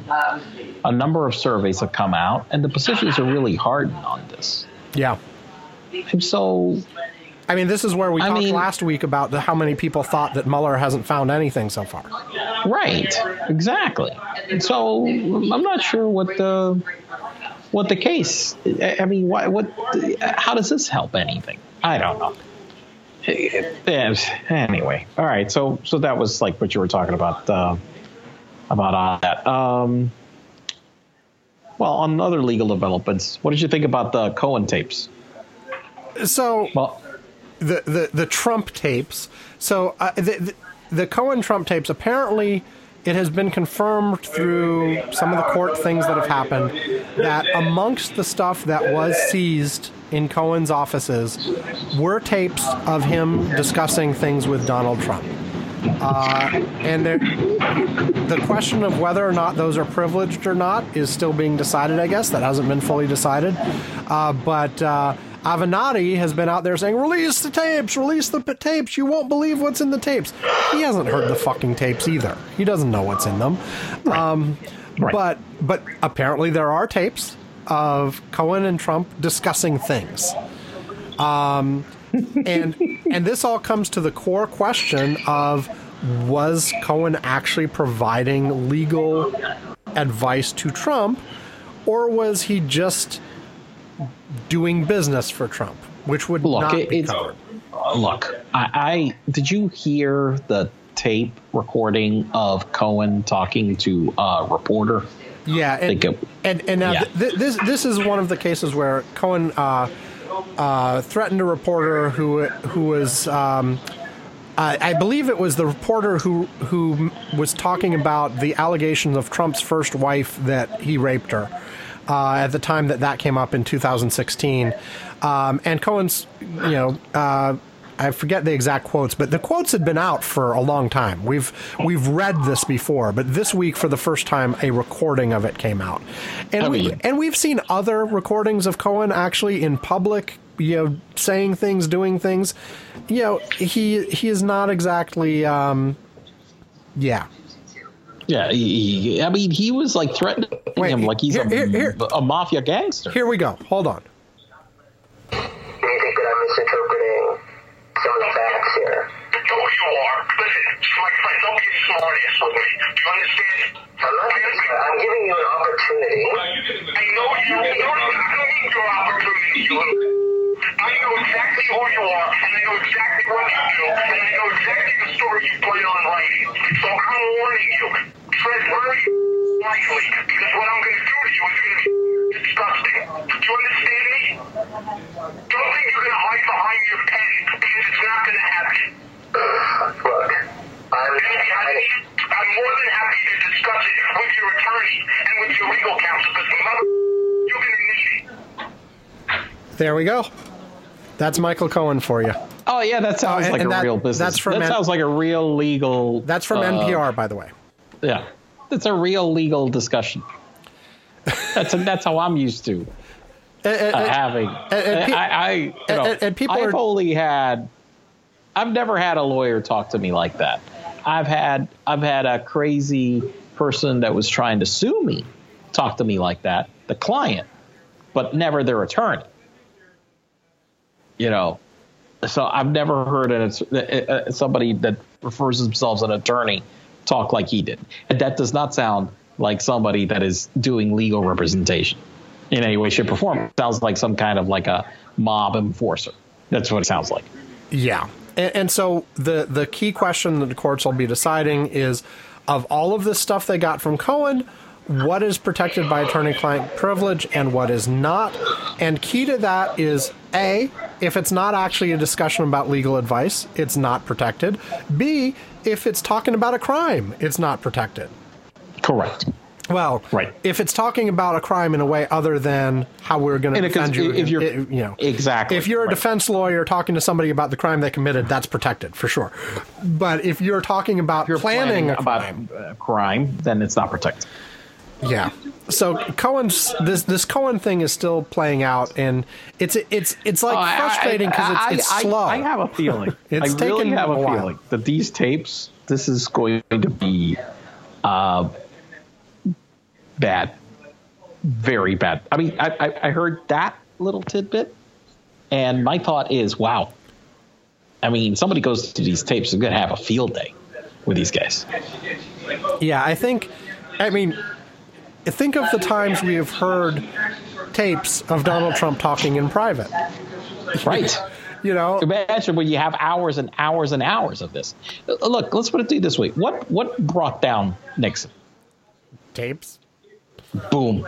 a number of surveys have come out, and the positions are really hardened on this. Yeah. And so... I mean, this is where we talked last week about how many people thought that Mueller hasn't found anything so far. Right, exactly. And so I'm not sure what the case. I mean, how does this help anything? I don't know. Anyway, all right. So that was like what you were talking about that. Well, on other legal developments, what did you think about the Cohen tapes? So. Well, the Trump tapes. So the Cohen Trump tapes, apparently it has been confirmed through some of the court things that have happened that amongst the stuff that was seized in Cohen's offices were tapes of him discussing things with Donald Trump. And the question of whether or not those are privileged or not is still being decided, I guess. That hasn't been fully decided. But Avenatti has been out there saying, release the tapes, you won't believe what's in the tapes. He hasn't heard the fucking tapes either. He doesn't know what's in them. Right. Right. But apparently there are tapes of Cohen and Trump discussing things. And this all comes to the core question of, was Cohen actually providing legal advice to Trump, or was he just doing business for Trump, which would not be covered? Look, I did you hear the tape recording of Cohen talking to a reporter? Yeah, and now this is one of the cases where Cohen threatened a reporter who was I believe it was the reporter who was talking about the allegations of Trump's first wife that he raped her at the time that came up in 2016, and Cohen's I forget the exact quotes, but the quotes had been out for a long time. We've read this before, but this week, for the first time, a recording of it came out, and we've seen other recordings of Cohen actually in public, saying things, doing things. He is not exactly, Yeah, he was like threatening him like he's a mafia gangster. Here we go. Hold on. Do you think that I'm misinterpreting some of the facts here? No, you are. Listen, my friend, don't be a smart ass with me. Do you understand? I'm giving you an opportunity. I know you. I don't need your opportunity. I know exactly who you are, and I know exactly what you do, and I know exactly the story you put on writing. So I'm warning you. Tread very lightly, because what I'm going to do to you is going to be disgusting. Do you understand me? Don't think you're going to hide behind your pen, because it's not going to happen. Look, I'm more than happy to discuss it with your attorney and with your legal counsel, because you're going to need it. There we go. That's Michael Cohen for you. Oh yeah, that sounds like a real business. That sounds like a real legal. That's from NPR, by the way. Yeah, it's a real legal discussion. That's how I'm used to having. I've never had a lawyer talk to me like that. I've had a crazy person that was trying to sue me talk to me like that, the client, but never their attorney. So I've never heard somebody that refers themselves an attorney talk like he did. And that does not sound like somebody that is doing legal representation in any way, shape, or form. It sounds like some kind of like a mob enforcer. That's what it sounds like. Yeah. And so the key question that the courts will be deciding is, of all of this stuff they got from Cohen, what is protected by attorney-client privilege and what is not. And key to that is, A, if it's not actually a discussion about legal advice, it's not protected. B, if it's talking about a crime, it's not protected. Correct. Well, right. If it's talking about a crime in a way other than how we're going to defend you, exactly. If you're a defense lawyer talking to somebody about the crime they committed, that's protected for sure. But if you're talking about planning a crime, then it's not protected. Yeah. So this Cohen thing is still playing out, and it's like frustrating because it's slow. I have a feeling. I really have a feeling that these tapes, this is going to be bad, very bad. I mean, I heard that little tidbit, and my thought is, wow. I mean, somebody goes to these tapes is going to have a field day with these guys. Yeah, think of the times we have heard tapes of Donald Trump talking in private. Right. Imagine when you have hours and hours and hours of this. Look, let's put it this way. What brought down Nixon? Tapes. Boom.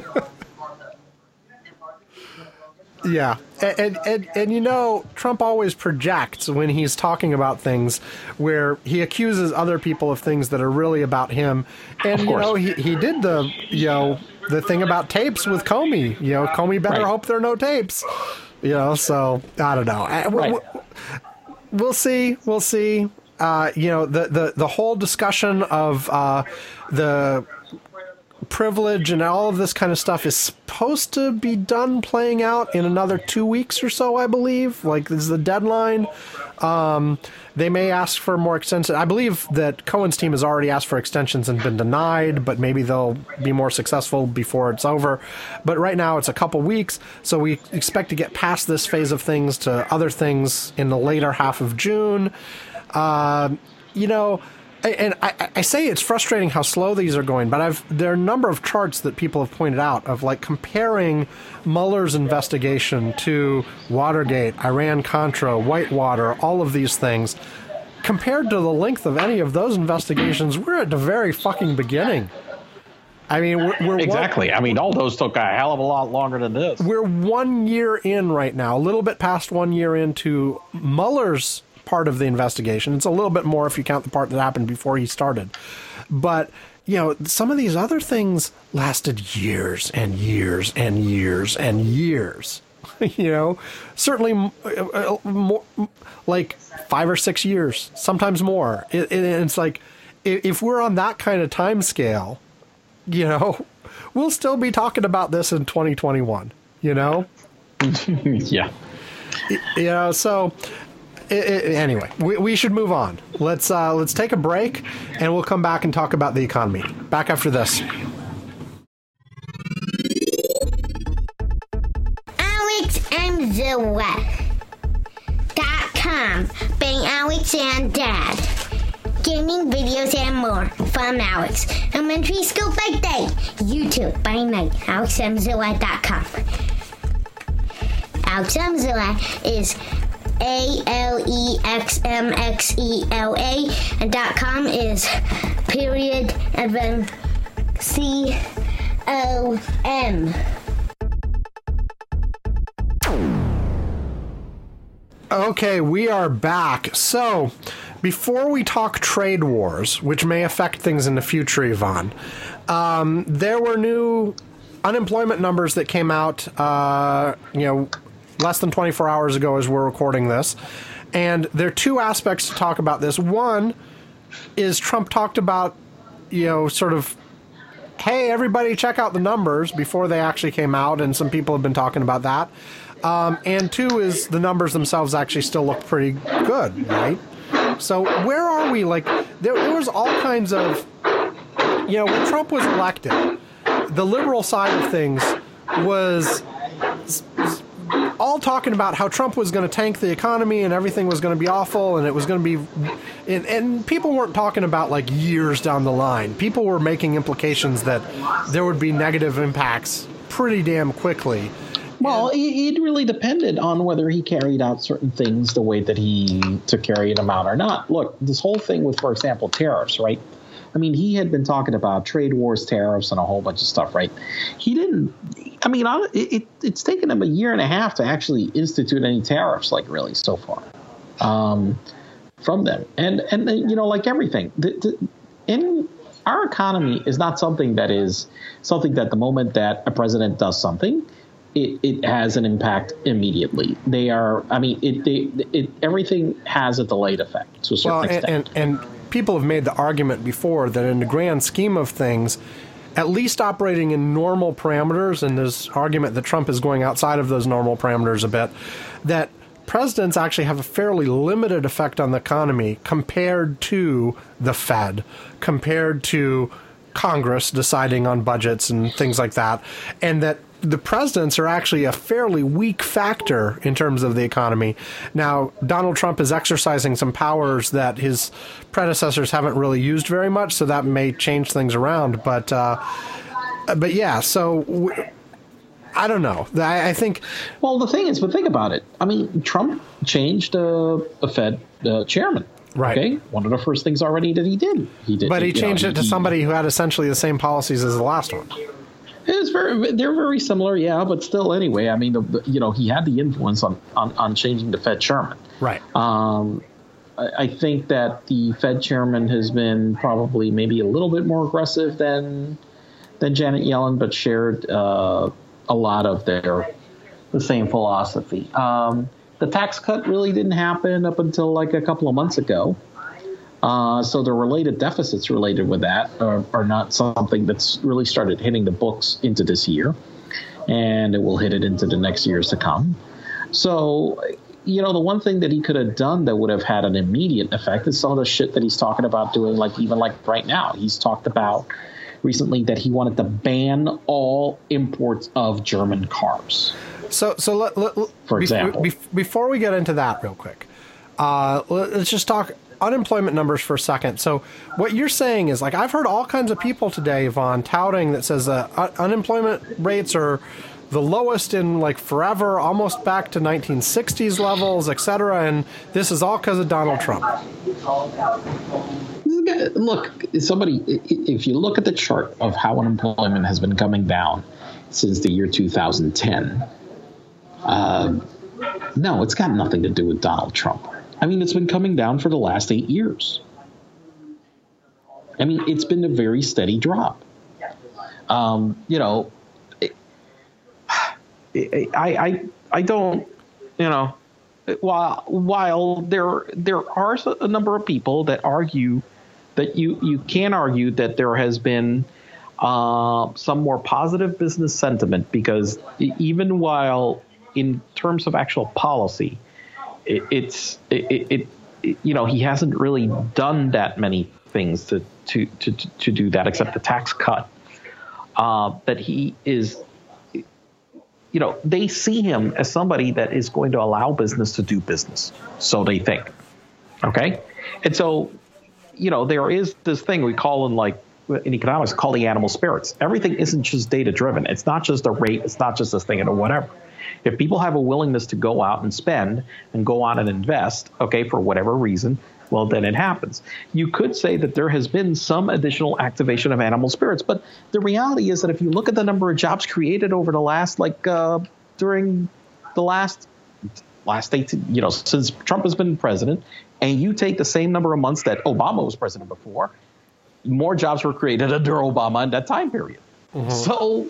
Yeah. And Trump always projects when he's talking about things where he accuses other people of things that are really about him. And, he did the thing about tapes with Comey. Comey better hope there are no tapes. So I don't know. We'll see. We'll see. The whole discussion of the privilege and all of this kind of stuff is supposed to be done playing out in another 2 weeks or so, I believe. Like, this is the deadline. They may ask for more extensions. I believe that Cohen's team has already asked for extensions and been denied, but maybe they'll be more successful before it's over. But right now it's a couple weeks, so we expect to get past this phase of things to other things in the later half of June. And I say it's frustrating how slow these are going, but there are a number of charts that people have pointed out of like comparing Mueller's investigation to Watergate, Iran-Contra, Whitewater, all of these things. Compared to the length of any of those investigations, we're at the very fucking beginning. I mean, we're exactly. I mean, all those took a hell of a lot longer than this. We're 1 year in right now, a little bit past 1 year into Mueller's part of the investigation. It's a little bit more if you count the part that happened before he started. But, you know, some of these other things lasted years and years and years and years. You know, certainly more, like 5 or 6 years, sometimes more. It's like, if we're on that kind of time scale, you know, we'll still be talking about this in 2021, you know? Yeah. You know, so... Anyway, we should move on. Let's take a break, and we'll come back and talk about the economy. Back after this. AlexandZilla.com. Bang Alex and Dad. Gaming, videos, and more from Alex. Elementary school by day. YouTube by night. AlexandZilla.com. Alexandzilla is ALEXMXELA, and .com is period and then COM. Okay, we are back. So, before we talk trade wars, which may affect things in the future, Yvonne, there were new unemployment numbers that came out, less than 24 hours ago as we're recording this. And there are two aspects to talk about this. One is Trump talked about, sort of, hey, everybody check out the numbers before they actually came out, and some people have been talking about that. And two is the numbers themselves actually still look pretty good, right? So where are we? Like, there was all kinds of, when Trump was elected, the liberal side of things was all talking about how Trump was going to tank the economy and everything was going to be awful and it was going to be... And people weren't talking about, like, years down the line. People were making implications that there would be negative impacts pretty damn quickly. Well, it really depended on whether he carried out certain things the way that he to carry them out or not. Look, this whole thing with, for example, tariffs, right? I mean, he had been talking about trade wars, tariffs, and a whole bunch of stuff, right? He didn't. I mean, it's taken him a year and a half to actually institute any tariffs, like, really, so far, from them. And like everything, in our economy is not something that the moment that a president does something, it has an impact immediately. They are. I mean, everything has a delayed effect to a certain extent. And people have made the argument before that in the grand scheme of things, at least operating in normal parameters, and there's argument that Trump is going outside of those normal parameters a bit, that presidents actually have a fairly limited effect on the economy compared to the Fed, compared to Congress deciding on budgets and things like that, and that the presidents are actually a fairly weak factor in terms of the economy. Now, Donald Trump is exercising some powers that his predecessors haven't really used very much, so that may change things around. But yeah, so I don't know. I think... Well, the thing is, but think about it. I mean, Trump changed the Fed chairman. Right. Okay. One of the first things already that he did. But he changed it to somebody who had essentially the same policies as the last one. They're very similar, yeah, but still, anyway. I mean, he had the influence on changing the Fed chairman. Right. I think that the Fed chairman has been probably maybe a little bit more aggressive than Janet Yellen, but shared a lot of the same philosophy. The tax cut really didn't happen up until like a couple of months ago. So the related deficits related with that are not something that's really started hitting the books into this year, and it will hit it into the next years to come. So, the one thing that he could have done that would have had an immediate effect is some of the shit that he's talking about doing, like even like right now. He's talked about recently that he wanted to ban all imports of German cars. So for example, before we get into that real quick, let's just talk unemployment numbers for a second. So what you're saying is, like, I've heard all kinds of people today, Vaughn, touting that says unemployment rates are the lowest in like forever, almost back to 1960s levels, et cetera, and this is all because of Donald Trump. Look, if you look at the chart of how unemployment has been coming down since the year 2010, no, it's got nothing to do with Donald Trump. I mean, it's been coming down for the last 8 years. I mean, it's been a very steady drop. I don't, while there are a number of people that argue that you can argue that there has been some more positive business sentiment, because even while in terms of actual policy, he hasn't really done that many things to do that, except the tax cut. That he is, they see him as somebody that is going to allow business to do business. So they think. Okay. And so, there is this thing we call in economics, call the animal spirits. Everything isn't just data driven. It's not just a rate. It's not just this thing or whatever. If people have a willingness to go out and spend and go out and invest, okay, for whatever reason, well, then it happens. You could say that there has been some additional activation of animal spirits, but the reality is that if you look at the number of jobs created over the last, during the last 18, since Trump has been president, and you take the same number of months that Obama was president before, more jobs were created under Obama in that time period. Mm-hmm. So,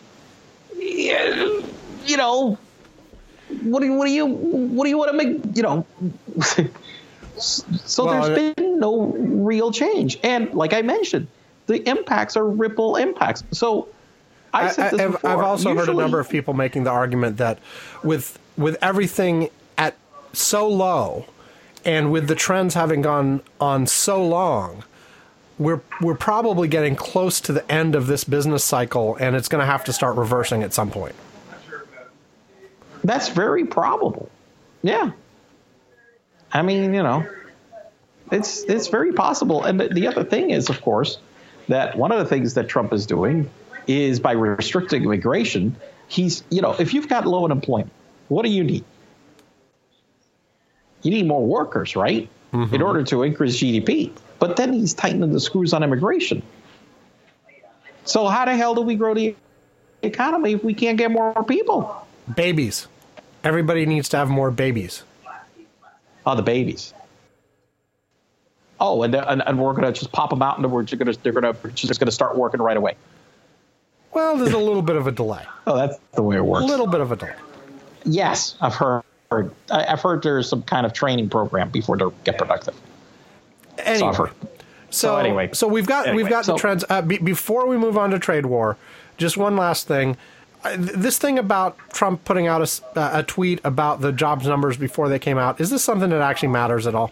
what do you want to make, So there's been no real change. And like I mentioned, the impacts are ripple impacts. So I've also heard a number of people making the argument that with everything at so low and with the trends having gone on so long, we're probably getting close to the end of this business cycle, and it's going to have to start reversing at some point. That's very probable. Yeah. I mean, it's very possible. And the other thing is, of course, that one of the things that Trump is doing is by restricting immigration, he's, if you've got low unemployment, what do you need? You need more workers, right? Mm-hmm. In order to increase GDP. But then he's tightening the screws on immigration. So how the hell do we grow the economy if we can't get more people? Babies. Everybody needs to have more babies. Oh, the babies. Oh, and we're going to just pop them out, and they're going to start working right away. Well, there's a little bit of a delay. Oh, that's the way it works. A little bit of a delay. Yes, I've heard there's some kind of training program before they get productive. Anyway, so we've got the trends. Before we move on to trade war, just one last thing. This thing about Trump putting out a tweet about the jobs numbers before they came out, is this something that actually matters at all?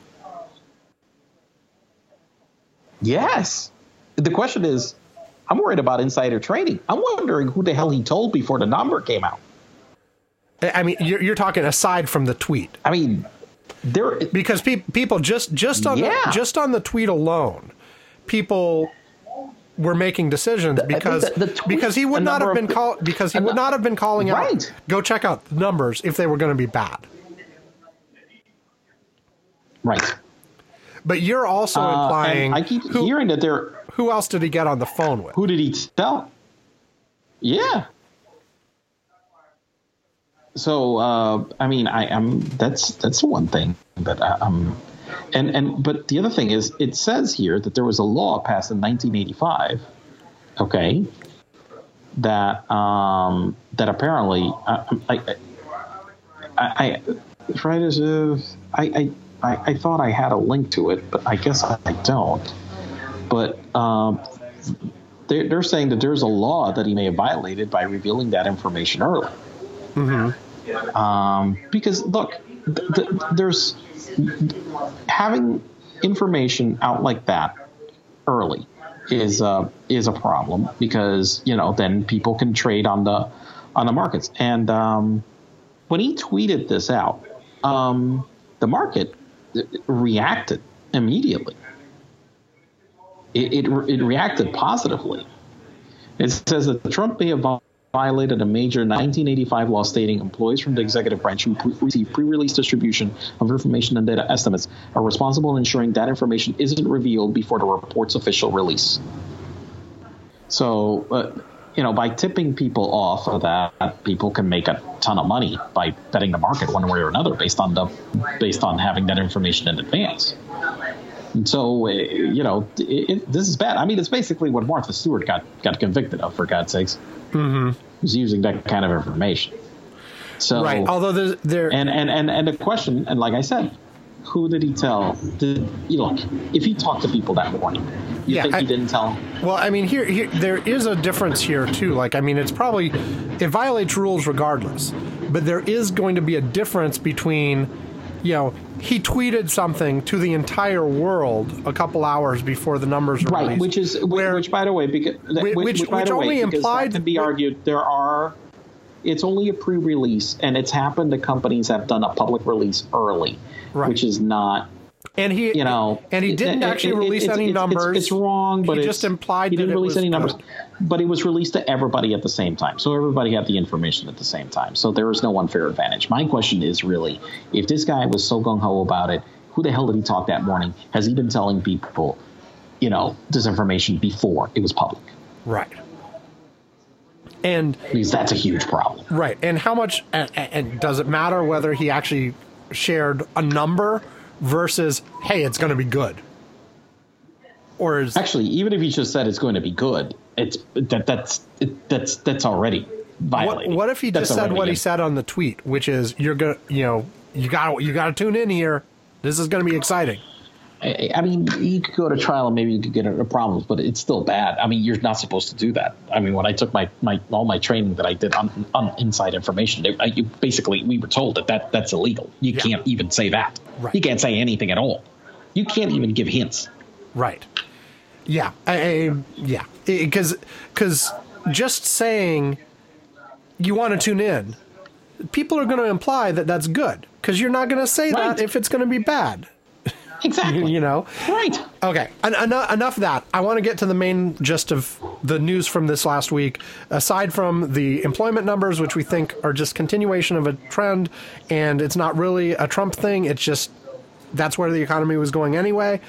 Yes. The question is, I'm worried about insider trading. I'm wondering who the hell he told before the number came out. I mean, you're talking aside from the tweet. I mean, because people just on the tweet alone, people were making decisions because he would not have been calling out. Go check out the numbers if they were going to be bad. Right. But you're also implying. I keep hearing that there. Who else did he get on the phone with? Who did he tell? Yeah. So I mean, that's one thing that but the other thing is, it says here that there was a law passed in 1985. Okay. That apparently I thought I had a link to it, but I guess I don't. But they're saying that there's a law that he may have violated by revealing that information early. Mm-hmm. Because look, there's having information out like that early is a problem, because then people can trade on the markets. And when he tweeted this out, the market reacted immediately. It reacted positively. It says that Trump may have violated a major 1985 law stating employees from the executive branch who receive pre-release distribution of information and data estimates are responsible in ensuring that information isn't revealed before the report's official release. So, by tipping people off of that, people can make a ton of money by betting the market one way or another based on having that information in advance. And so, this is bad. I mean, it's basically what Martha Stewart got convicted of, for God's sakes. Mm-hmm. Was using that kind of information. So, right. Although there and the question, and like I said, who did he tell? Look, if he talked to people that morning, you think he didn't tell them? Well, I mean, here there is a difference here too. Like, I mean, it violates rules regardless, but there is going to be a difference between, he tweeted something to the entire world a couple hours before the numbers were released. Which, by the way, implied can be argued it's only a pre-release, and it's happened that companies have done a public release early, which is not. And he didn't actually release any numbers. It's wrong, but he just implied he didn't release any numbers. Good. But it was released to everybody at the same time, so everybody had the information at the same time. So there is no unfair advantage. My question is really, if this guy was so gung ho about it, who the hell did he talk that morning? Has he been telling people, this information before it was public? Right. And because that's a huge problem. Right. And how much? And does it matter whether he actually shared a number versus, hey, it's going to be good? Or is actually, even if he just said it's going to be good, that's already violating. What if he just said what he said on the tweet, which is, you got to tune in here. This is going to be exciting. I mean, you could go to trial and maybe you could get into problems, but it's still bad. I mean, you're not supposed to do that. I mean, when I took all my training that I did on inside information, basically we were told that's illegal. You can't even say that. Right. You can't say anything at all. You can't even give hints. Right. Yeah. Yeah. Because just saying you want to tune in, people are going to imply that that's good, because you're not going to say that if it's going to be bad. Exactly. Right. Okay. Enough of that. I want to get to the main gist of the news from this last week. Aside from the employment numbers, which we think are just continuation of a trend, and it's not really a Trump thing. It's just that's where the economy was going anyway.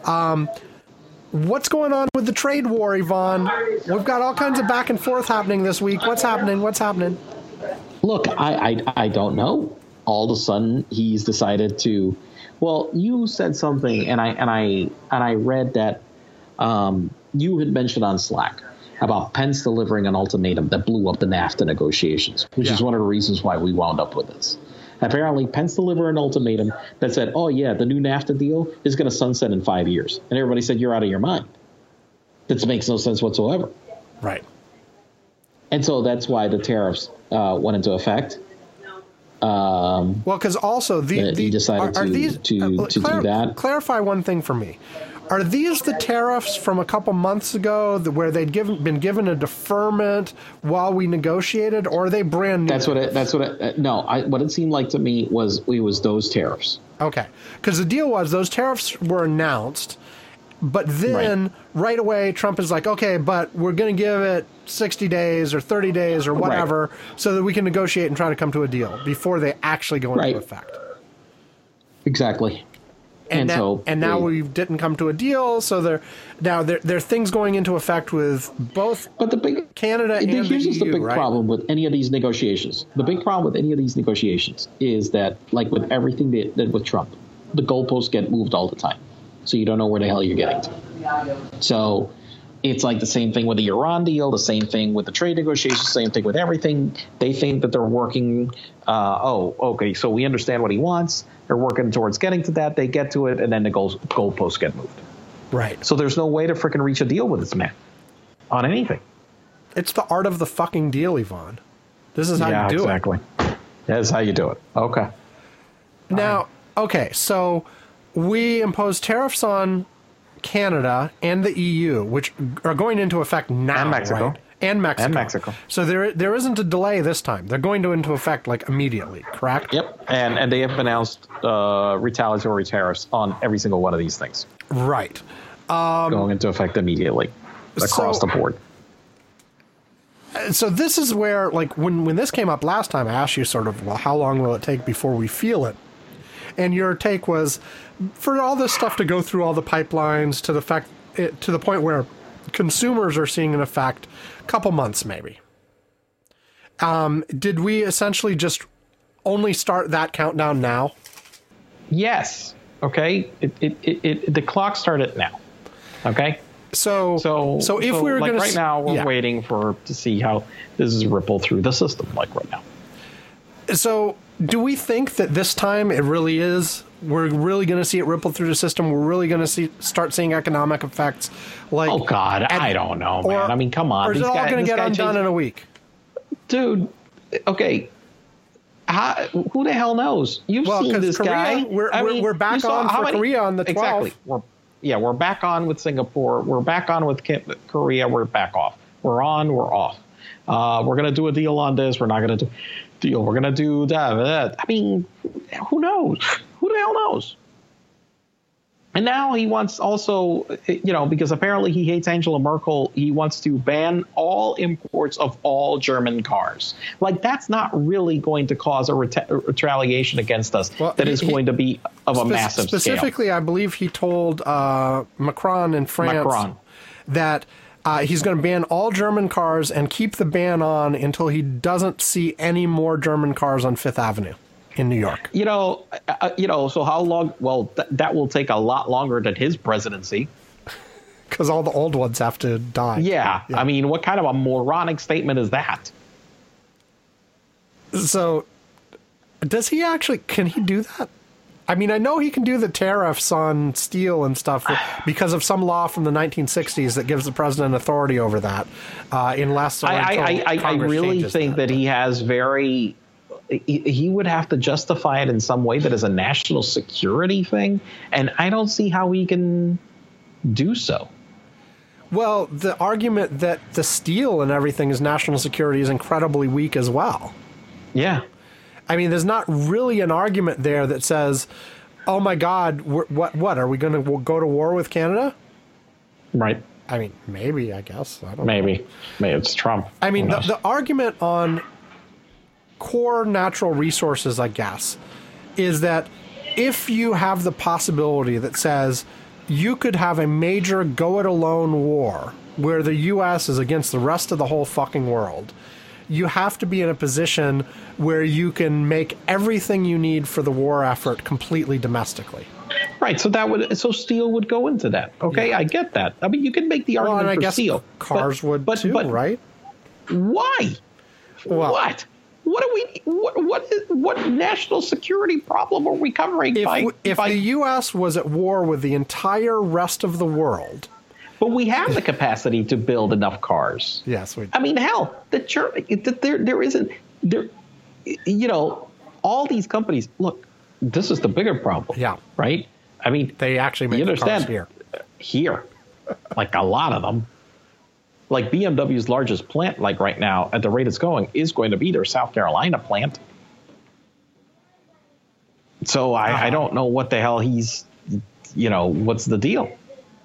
What's going on with the trade war, Yvonne? We've got all kinds of back and forth happening this week. What's happening? Look, I don't know. All of a sudden, he's decided to. Well, you said something, and I read that you had mentioned on Slack about Pence delivering an ultimatum that blew up the NAFTA negotiations, which is one of the reasons why we wound up with this. Apparently, Pence delivered an ultimatum that said, "Oh yeah, the new NAFTA deal is going to sunset in 5 years," and everybody said, "You're out of your mind. That makes no sense whatsoever." Right. And so that's why the tariffs went into effect. Well, because also he decided to do that. Clarify one thing for me: are these the tariffs from a couple months ago where they'd been given a deferment while we negotiated, or are they brand new? What it seemed like to me was those tariffs. Okay, because the deal was those tariffs were announced, but then right away Trump is like, okay, but we're going to give it 60 days or 30 days or whatever so that we can negotiate and try to come to a deal before they actually go into effect. Exactly. And now we didn't come to a deal, so there are things going into effect with both Canada and the EU. Here's the big problem with any of these negotiations. The big problem with any of these negotiations is that, like with everything that with Trump, the goalposts get moved all the time. So you don't know where the hell you're getting to. So it's like the same thing with the Iran deal, the same thing with the trade negotiations, same thing with everything. They think that they're working, so we understand what he wants. They're working towards getting to that. They get to it, and then the goalposts get moved. Right. So there's no way to freaking reach a deal with this man on anything. It's the art of the fucking deal, Yvonne. This is how you do it. Exactly. That's how you do it. Okay. Now, so we impose tariffs on Canada and the EU, which are going into effect now. And Mexico. Right? And Mexico. And Mexico. So there isn't a delay this time. They're going to into effect like immediately, correct? Yep. And they have announced retaliatory tariffs on every single one of these things. Right. Going into effect immediately across the board. So this is where, like, when this came up last time, I asked you sort of, well, how long will it take before we feel it? And your take was, for all this stuff to go through all the pipelines to the point where consumers are seeing an effect, a couple months maybe. Did we essentially just only start that countdown now? Yes. Okay. The clock started now. Okay. So if we were like going right now, we're waiting to see how this is ripple through the system. Like right now. So do we think that this time it really is? We're really going to see it ripple through the system. We're really going to start seeing economic effects. Like, oh God, I don't know, man. I mean, come on. Or is it all going to get undone in a week? Dude, okay. Who the hell knows? You've seen this Korea, guy. We're back on for Korea on the 12th. Exactly. We're back on with Singapore. We're back on with Korea. We're back off. We're on. We're off. We're going to do a deal on this. We're not going to do a deal. We're going to do that. I mean, who knows? Who the hell knows? And now he wants also, because apparently he hates Angela Merkel, he wants to ban all imports of all German cars. Like, that's not really going to cause a retaliation against us that is going to be of a massive scale. Specifically, I believe he told Macron in France that he's going to ban all German cars and keep the ban on until he doesn't see any more German cars on Fifth Avenue in New York. So how long? Well, that will take a lot longer than his presidency. Because all the old ones have to die. Yeah. I mean, what kind of a moronic statement is that? So, can he do that? I mean, I know he can do the tariffs on steel and stuff because of some law from the 1960s that gives the president authority over that. Unless I really think that he has he would have to justify it in some way that is a national security thing, and I don't see how he can do so. Well, the argument that the steel and everything is national security is incredibly weak as well. Yeah. I mean, there's not really an argument there that says, oh my God, what are we going to go to war with Canada? Right. I mean, maybe, I guess. I don't know. Maybe it's Trump. I mean, the argument on core natural resources, I guess, is that if you have the possibility that says you could have a major go-it-alone war where the U.S. is against the rest of the whole fucking world, you have to be in a position where you can make everything you need for the war effort completely domestically. Right, so steel would go into that. Okay, yeah. I get that. I mean, you can make the argument for steel. Cars would too, right? Why? Well, what? What national security problem are we covering? If the U.S. was at war with the entire rest of the world, but we have the capacity to build enough cars. Yes, we do. I mean, hell, there isn't. All these companies. Look, this is the bigger problem. Yeah. Right. I mean, they actually make the cars here, like a lot of them. Like BMW's largest plant, like right now, at the rate it's going, is going to be their South Carolina plant. So I don't know what the hell what's the deal?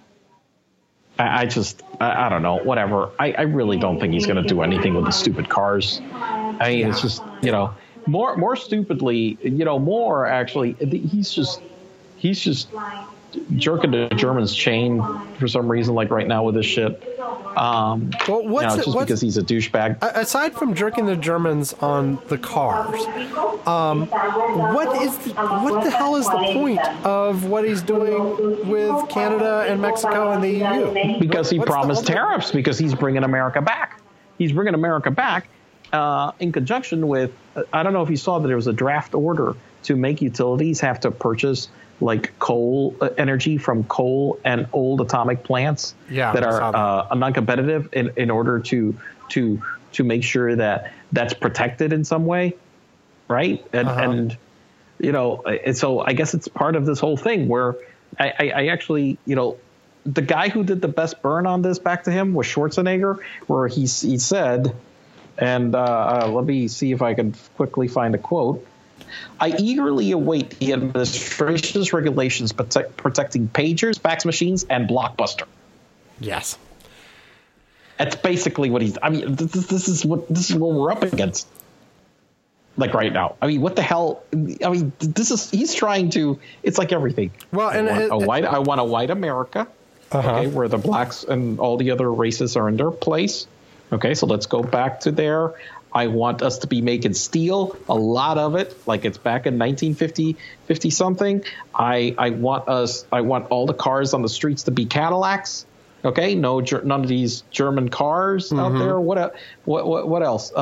I don't know, whatever. I really don't think he's going to do anything with the stupid cars. I mean, it's just, more stupidly, more actually, he's just jerking the Germans' chain for some reason, like right now with this shit. Because he's a douchebag. Aside from jerking the Germans on the cars, what the hell is the point of what he's doing with Canada and Mexico and the EU? Because he promised tariffs, because he's bringing America back. He's bringing America back in conjunction with, I don't know if you saw that there was a draft order to make utilities have to purchase like coal energy from coal and old atomic plants that are non-competitive in order to make sure that that's protected in some way, right? And so I guess it's part of this whole thing where I actually the guy who did the best burn on this back to him was Schwarzenegger, where he said, and let me see if I can quickly find a quote. I eagerly await the administration's regulations protecting pagers, fax machines, and Blockbuster. Yes. That's basically what I mean, this is what we're up against. Like right now. I mean, what the hell? I mean, he's trying to, it's like everything. Well, and I want a white America, okay, where the blacks and all the other races are in their place. Okay, so let's go back to there. I want us to be making steel, a lot of it, like it's back in 1950 something. I want all the cars on the streets to be Cadillacs. Okay, none of these German cars out there. What else?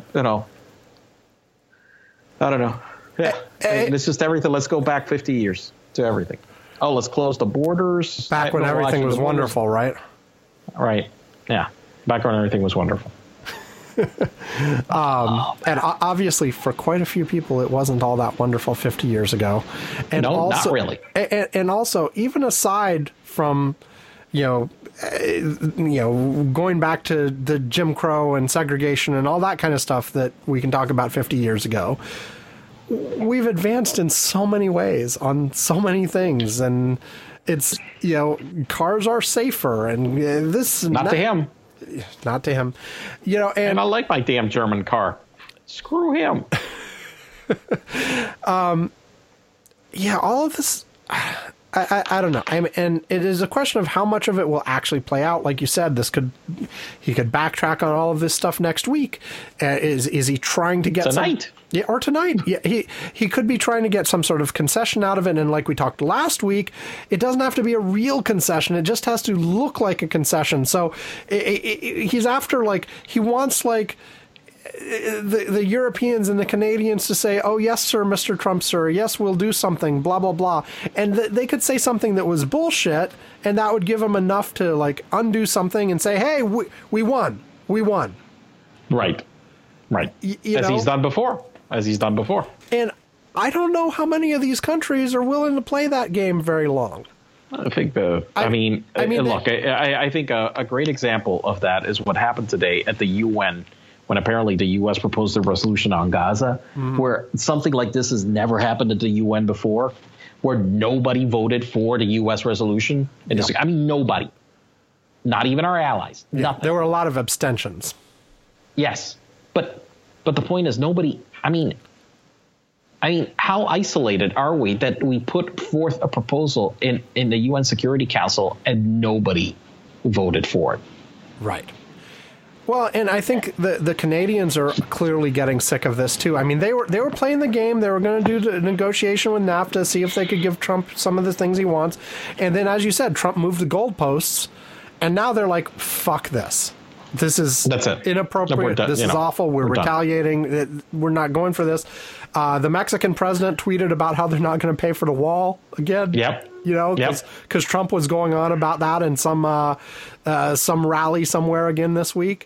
I don't know. Yeah, it's just everything. Let's go back 50 years to everything. Oh, let's close the borders. Back when everything was wonderful, right? Right. Yeah. Back when everything was wonderful. And obviously, for quite a few people, it wasn't all that wonderful 50 years ago. And no, also, not really. And also, even aside from, going back to the Jim Crow and segregation and all that kind of stuff that we can talk about 50 years ago, we've advanced in so many ways on so many things. And it's, cars are safer and this. Not to him. Not to him. And I like my damn German car. Screw him. All of this, I don't know. And it is a question of how much of it will actually play out. Like you said, he could backtrack on all of this stuff next week. Is he trying to get tonight? Or tonight. Yeah, he could be trying to get some sort of concession out of it. And like we talked last week, it doesn't have to be a real concession. It just has to look like a concession. So he's after, he wants, the Europeans and the Canadians to say, oh, yes, sir, Mr. Trump, sir. Yes, we'll do something, blah, blah, blah. And they could say something that was bullshit, and that would give them enough to, undo something and say, hey, we won. We won. Right. He's done before. As he's done before. And I don't know how many of these countries are willing to play that game very long. I think look, I think a great example of that is what happened today at the UN when apparently the U.S. proposed a resolution on Gaza, where something like this has never happened at the UN before, where nobody voted for the U.S. resolution. And nobody. Not even our allies. Yeah, nothing. There were a lot of abstentions. Yes. But the point is nobody, I mean, how isolated are we that we put forth a proposal in the UN Security Council and nobody voted for it? Right. Well, and I think the Canadians are clearly getting sick of this too. I mean, they were playing the game. They were going to do the negotiation with NAFTA, see if they could give Trump some of the things he wants. And then, as you said, Trump moved the goalposts, and now they're like, fuck this. That's it. Inappropriate. This is awful. We're retaliating. We're not going for this. The Mexican president tweeted about how they're not going to pay for the wall again. Yep. Because Trump was going on about that in some rally somewhere again this week.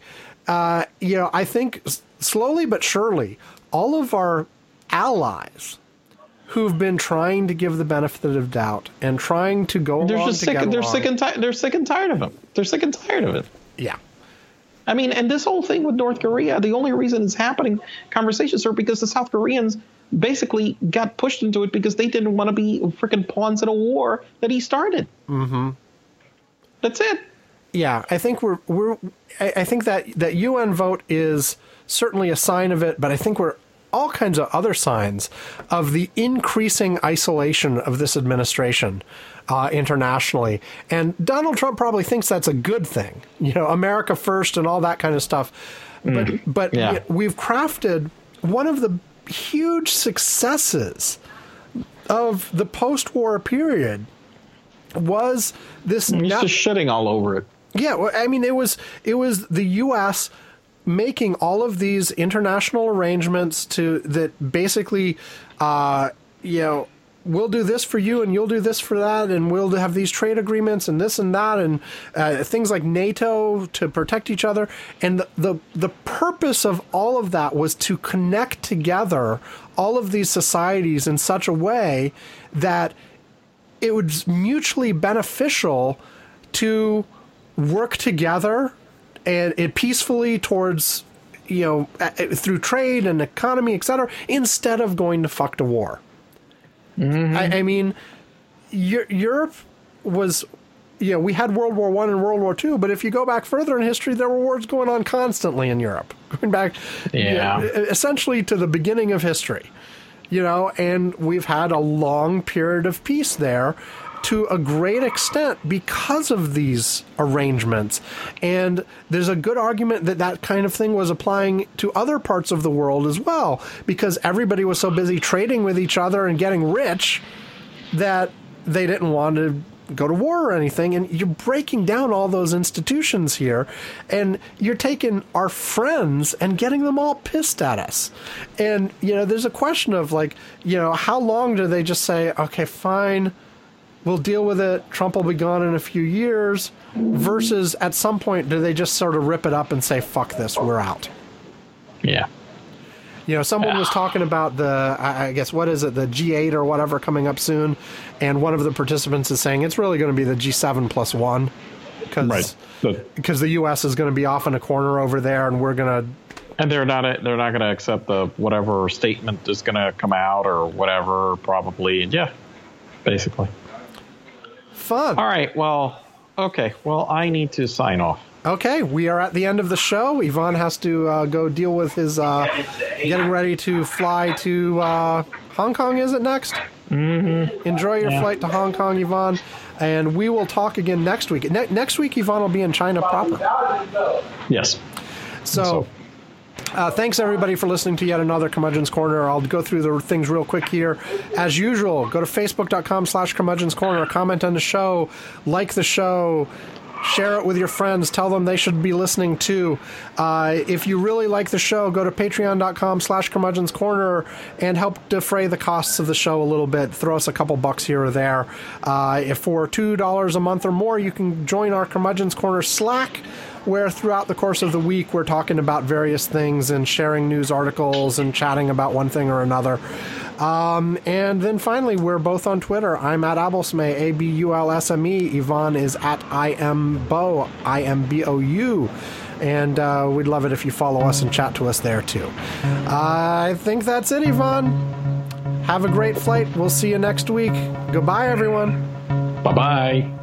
I think slowly but surely, all of our allies who've been trying to give the benefit of doubt and trying to go along together. They're sick and tired of him. They're sick and tired of it. Yeah. I mean, and this whole thing with North Korea, the only reason it's happening, conversations are because the South Koreans basically got pushed into it because they didn't want to be freaking pawns in a war that he started. Mm-hmm. That's it. Yeah, I think I think that UN vote is certainly a sign of it, but I think we're all kinds of other signs of the increasing isolation of this administration internationally. And Donald Trump probably thinks that's a good thing, America first and all that kind of stuff. But we've crafted one of the huge successes of the post-war period was this. He's just shitting all over it. Yeah, well, I mean, it was the U.S. making all of these international arrangements that basically, we'll do this for you and you'll do this for that, and we'll have these trade agreements and this and that, and things like NATO to protect each other. And the purpose of all of that was to connect together all of these societies in such a way that it was mutually beneficial to work together and peacefully towards, through trade and economy, etc., instead of going to fuck to war. Mm-hmm. I mean, Europe was, we had World War I and World War II, but if you go back further in history, there were wars going on constantly in Europe, going back essentially to the beginning of history, and we've had a long period of peace there to a great extent because of these arrangements. And there's a good argument that kind of thing was applying to other parts of the world as well, because everybody was so busy trading with each other and getting rich that they didn't want to go to war or anything. And you're breaking down all those institutions here, and you're taking our friends and getting them all pissed at us. And, there's a question of how long do they just say, okay, fine, we'll deal with it, Trump will be gone in a few years, versus at some point do they just sort of rip it up and say, fuck this, we're out? Yeah. Someone was talking about the G8 or whatever coming up soon, and one of the participants is saying it's really going to be the G7 plus one, because the U.S. is going to be off in a corner over there, and we're going to... And they're not going to accept the whatever statement is going to come out or whatever, probably. Yeah, basically. Fun. All right, well, okay. Well, I need to sign off. Okay, we are at the end of the show. Yvonne has to go deal with his getting ready to fly to Hong Kong, is it next? Mm-hmm. Enjoy your flight to Hong Kong, Yvonne. And we will talk again next week. Next week, Yvonne will be in China proper. Yes. So thanks, everybody, for listening to yet another Curmudgeon's Corner. I'll go through the things real quick here. As usual, go to facebook.com/Curmudgeon's Corner, comment on the show, like the show, share it with your friends, tell them they should be listening too. If you really like the show, go to patreon.com/Curmudgeon's Corner and help defray the costs of the show a little bit. Throw us a couple bucks here or there. If for $2 a month or more, you can join our Curmudgeon's Corner Slack, where throughout the course of the week we're talking about various things and sharing news articles and chatting about one thing or another. And then finally, we're both on Twitter. I'm at Abulsme, ABULSME. Yvonne is at IMBO, IMBOU. And we'd love it if you follow us and chat to us there too. I think that's it, Yvonne. Have a great flight. We'll see you next week. Goodbye, everyone. Bye-bye.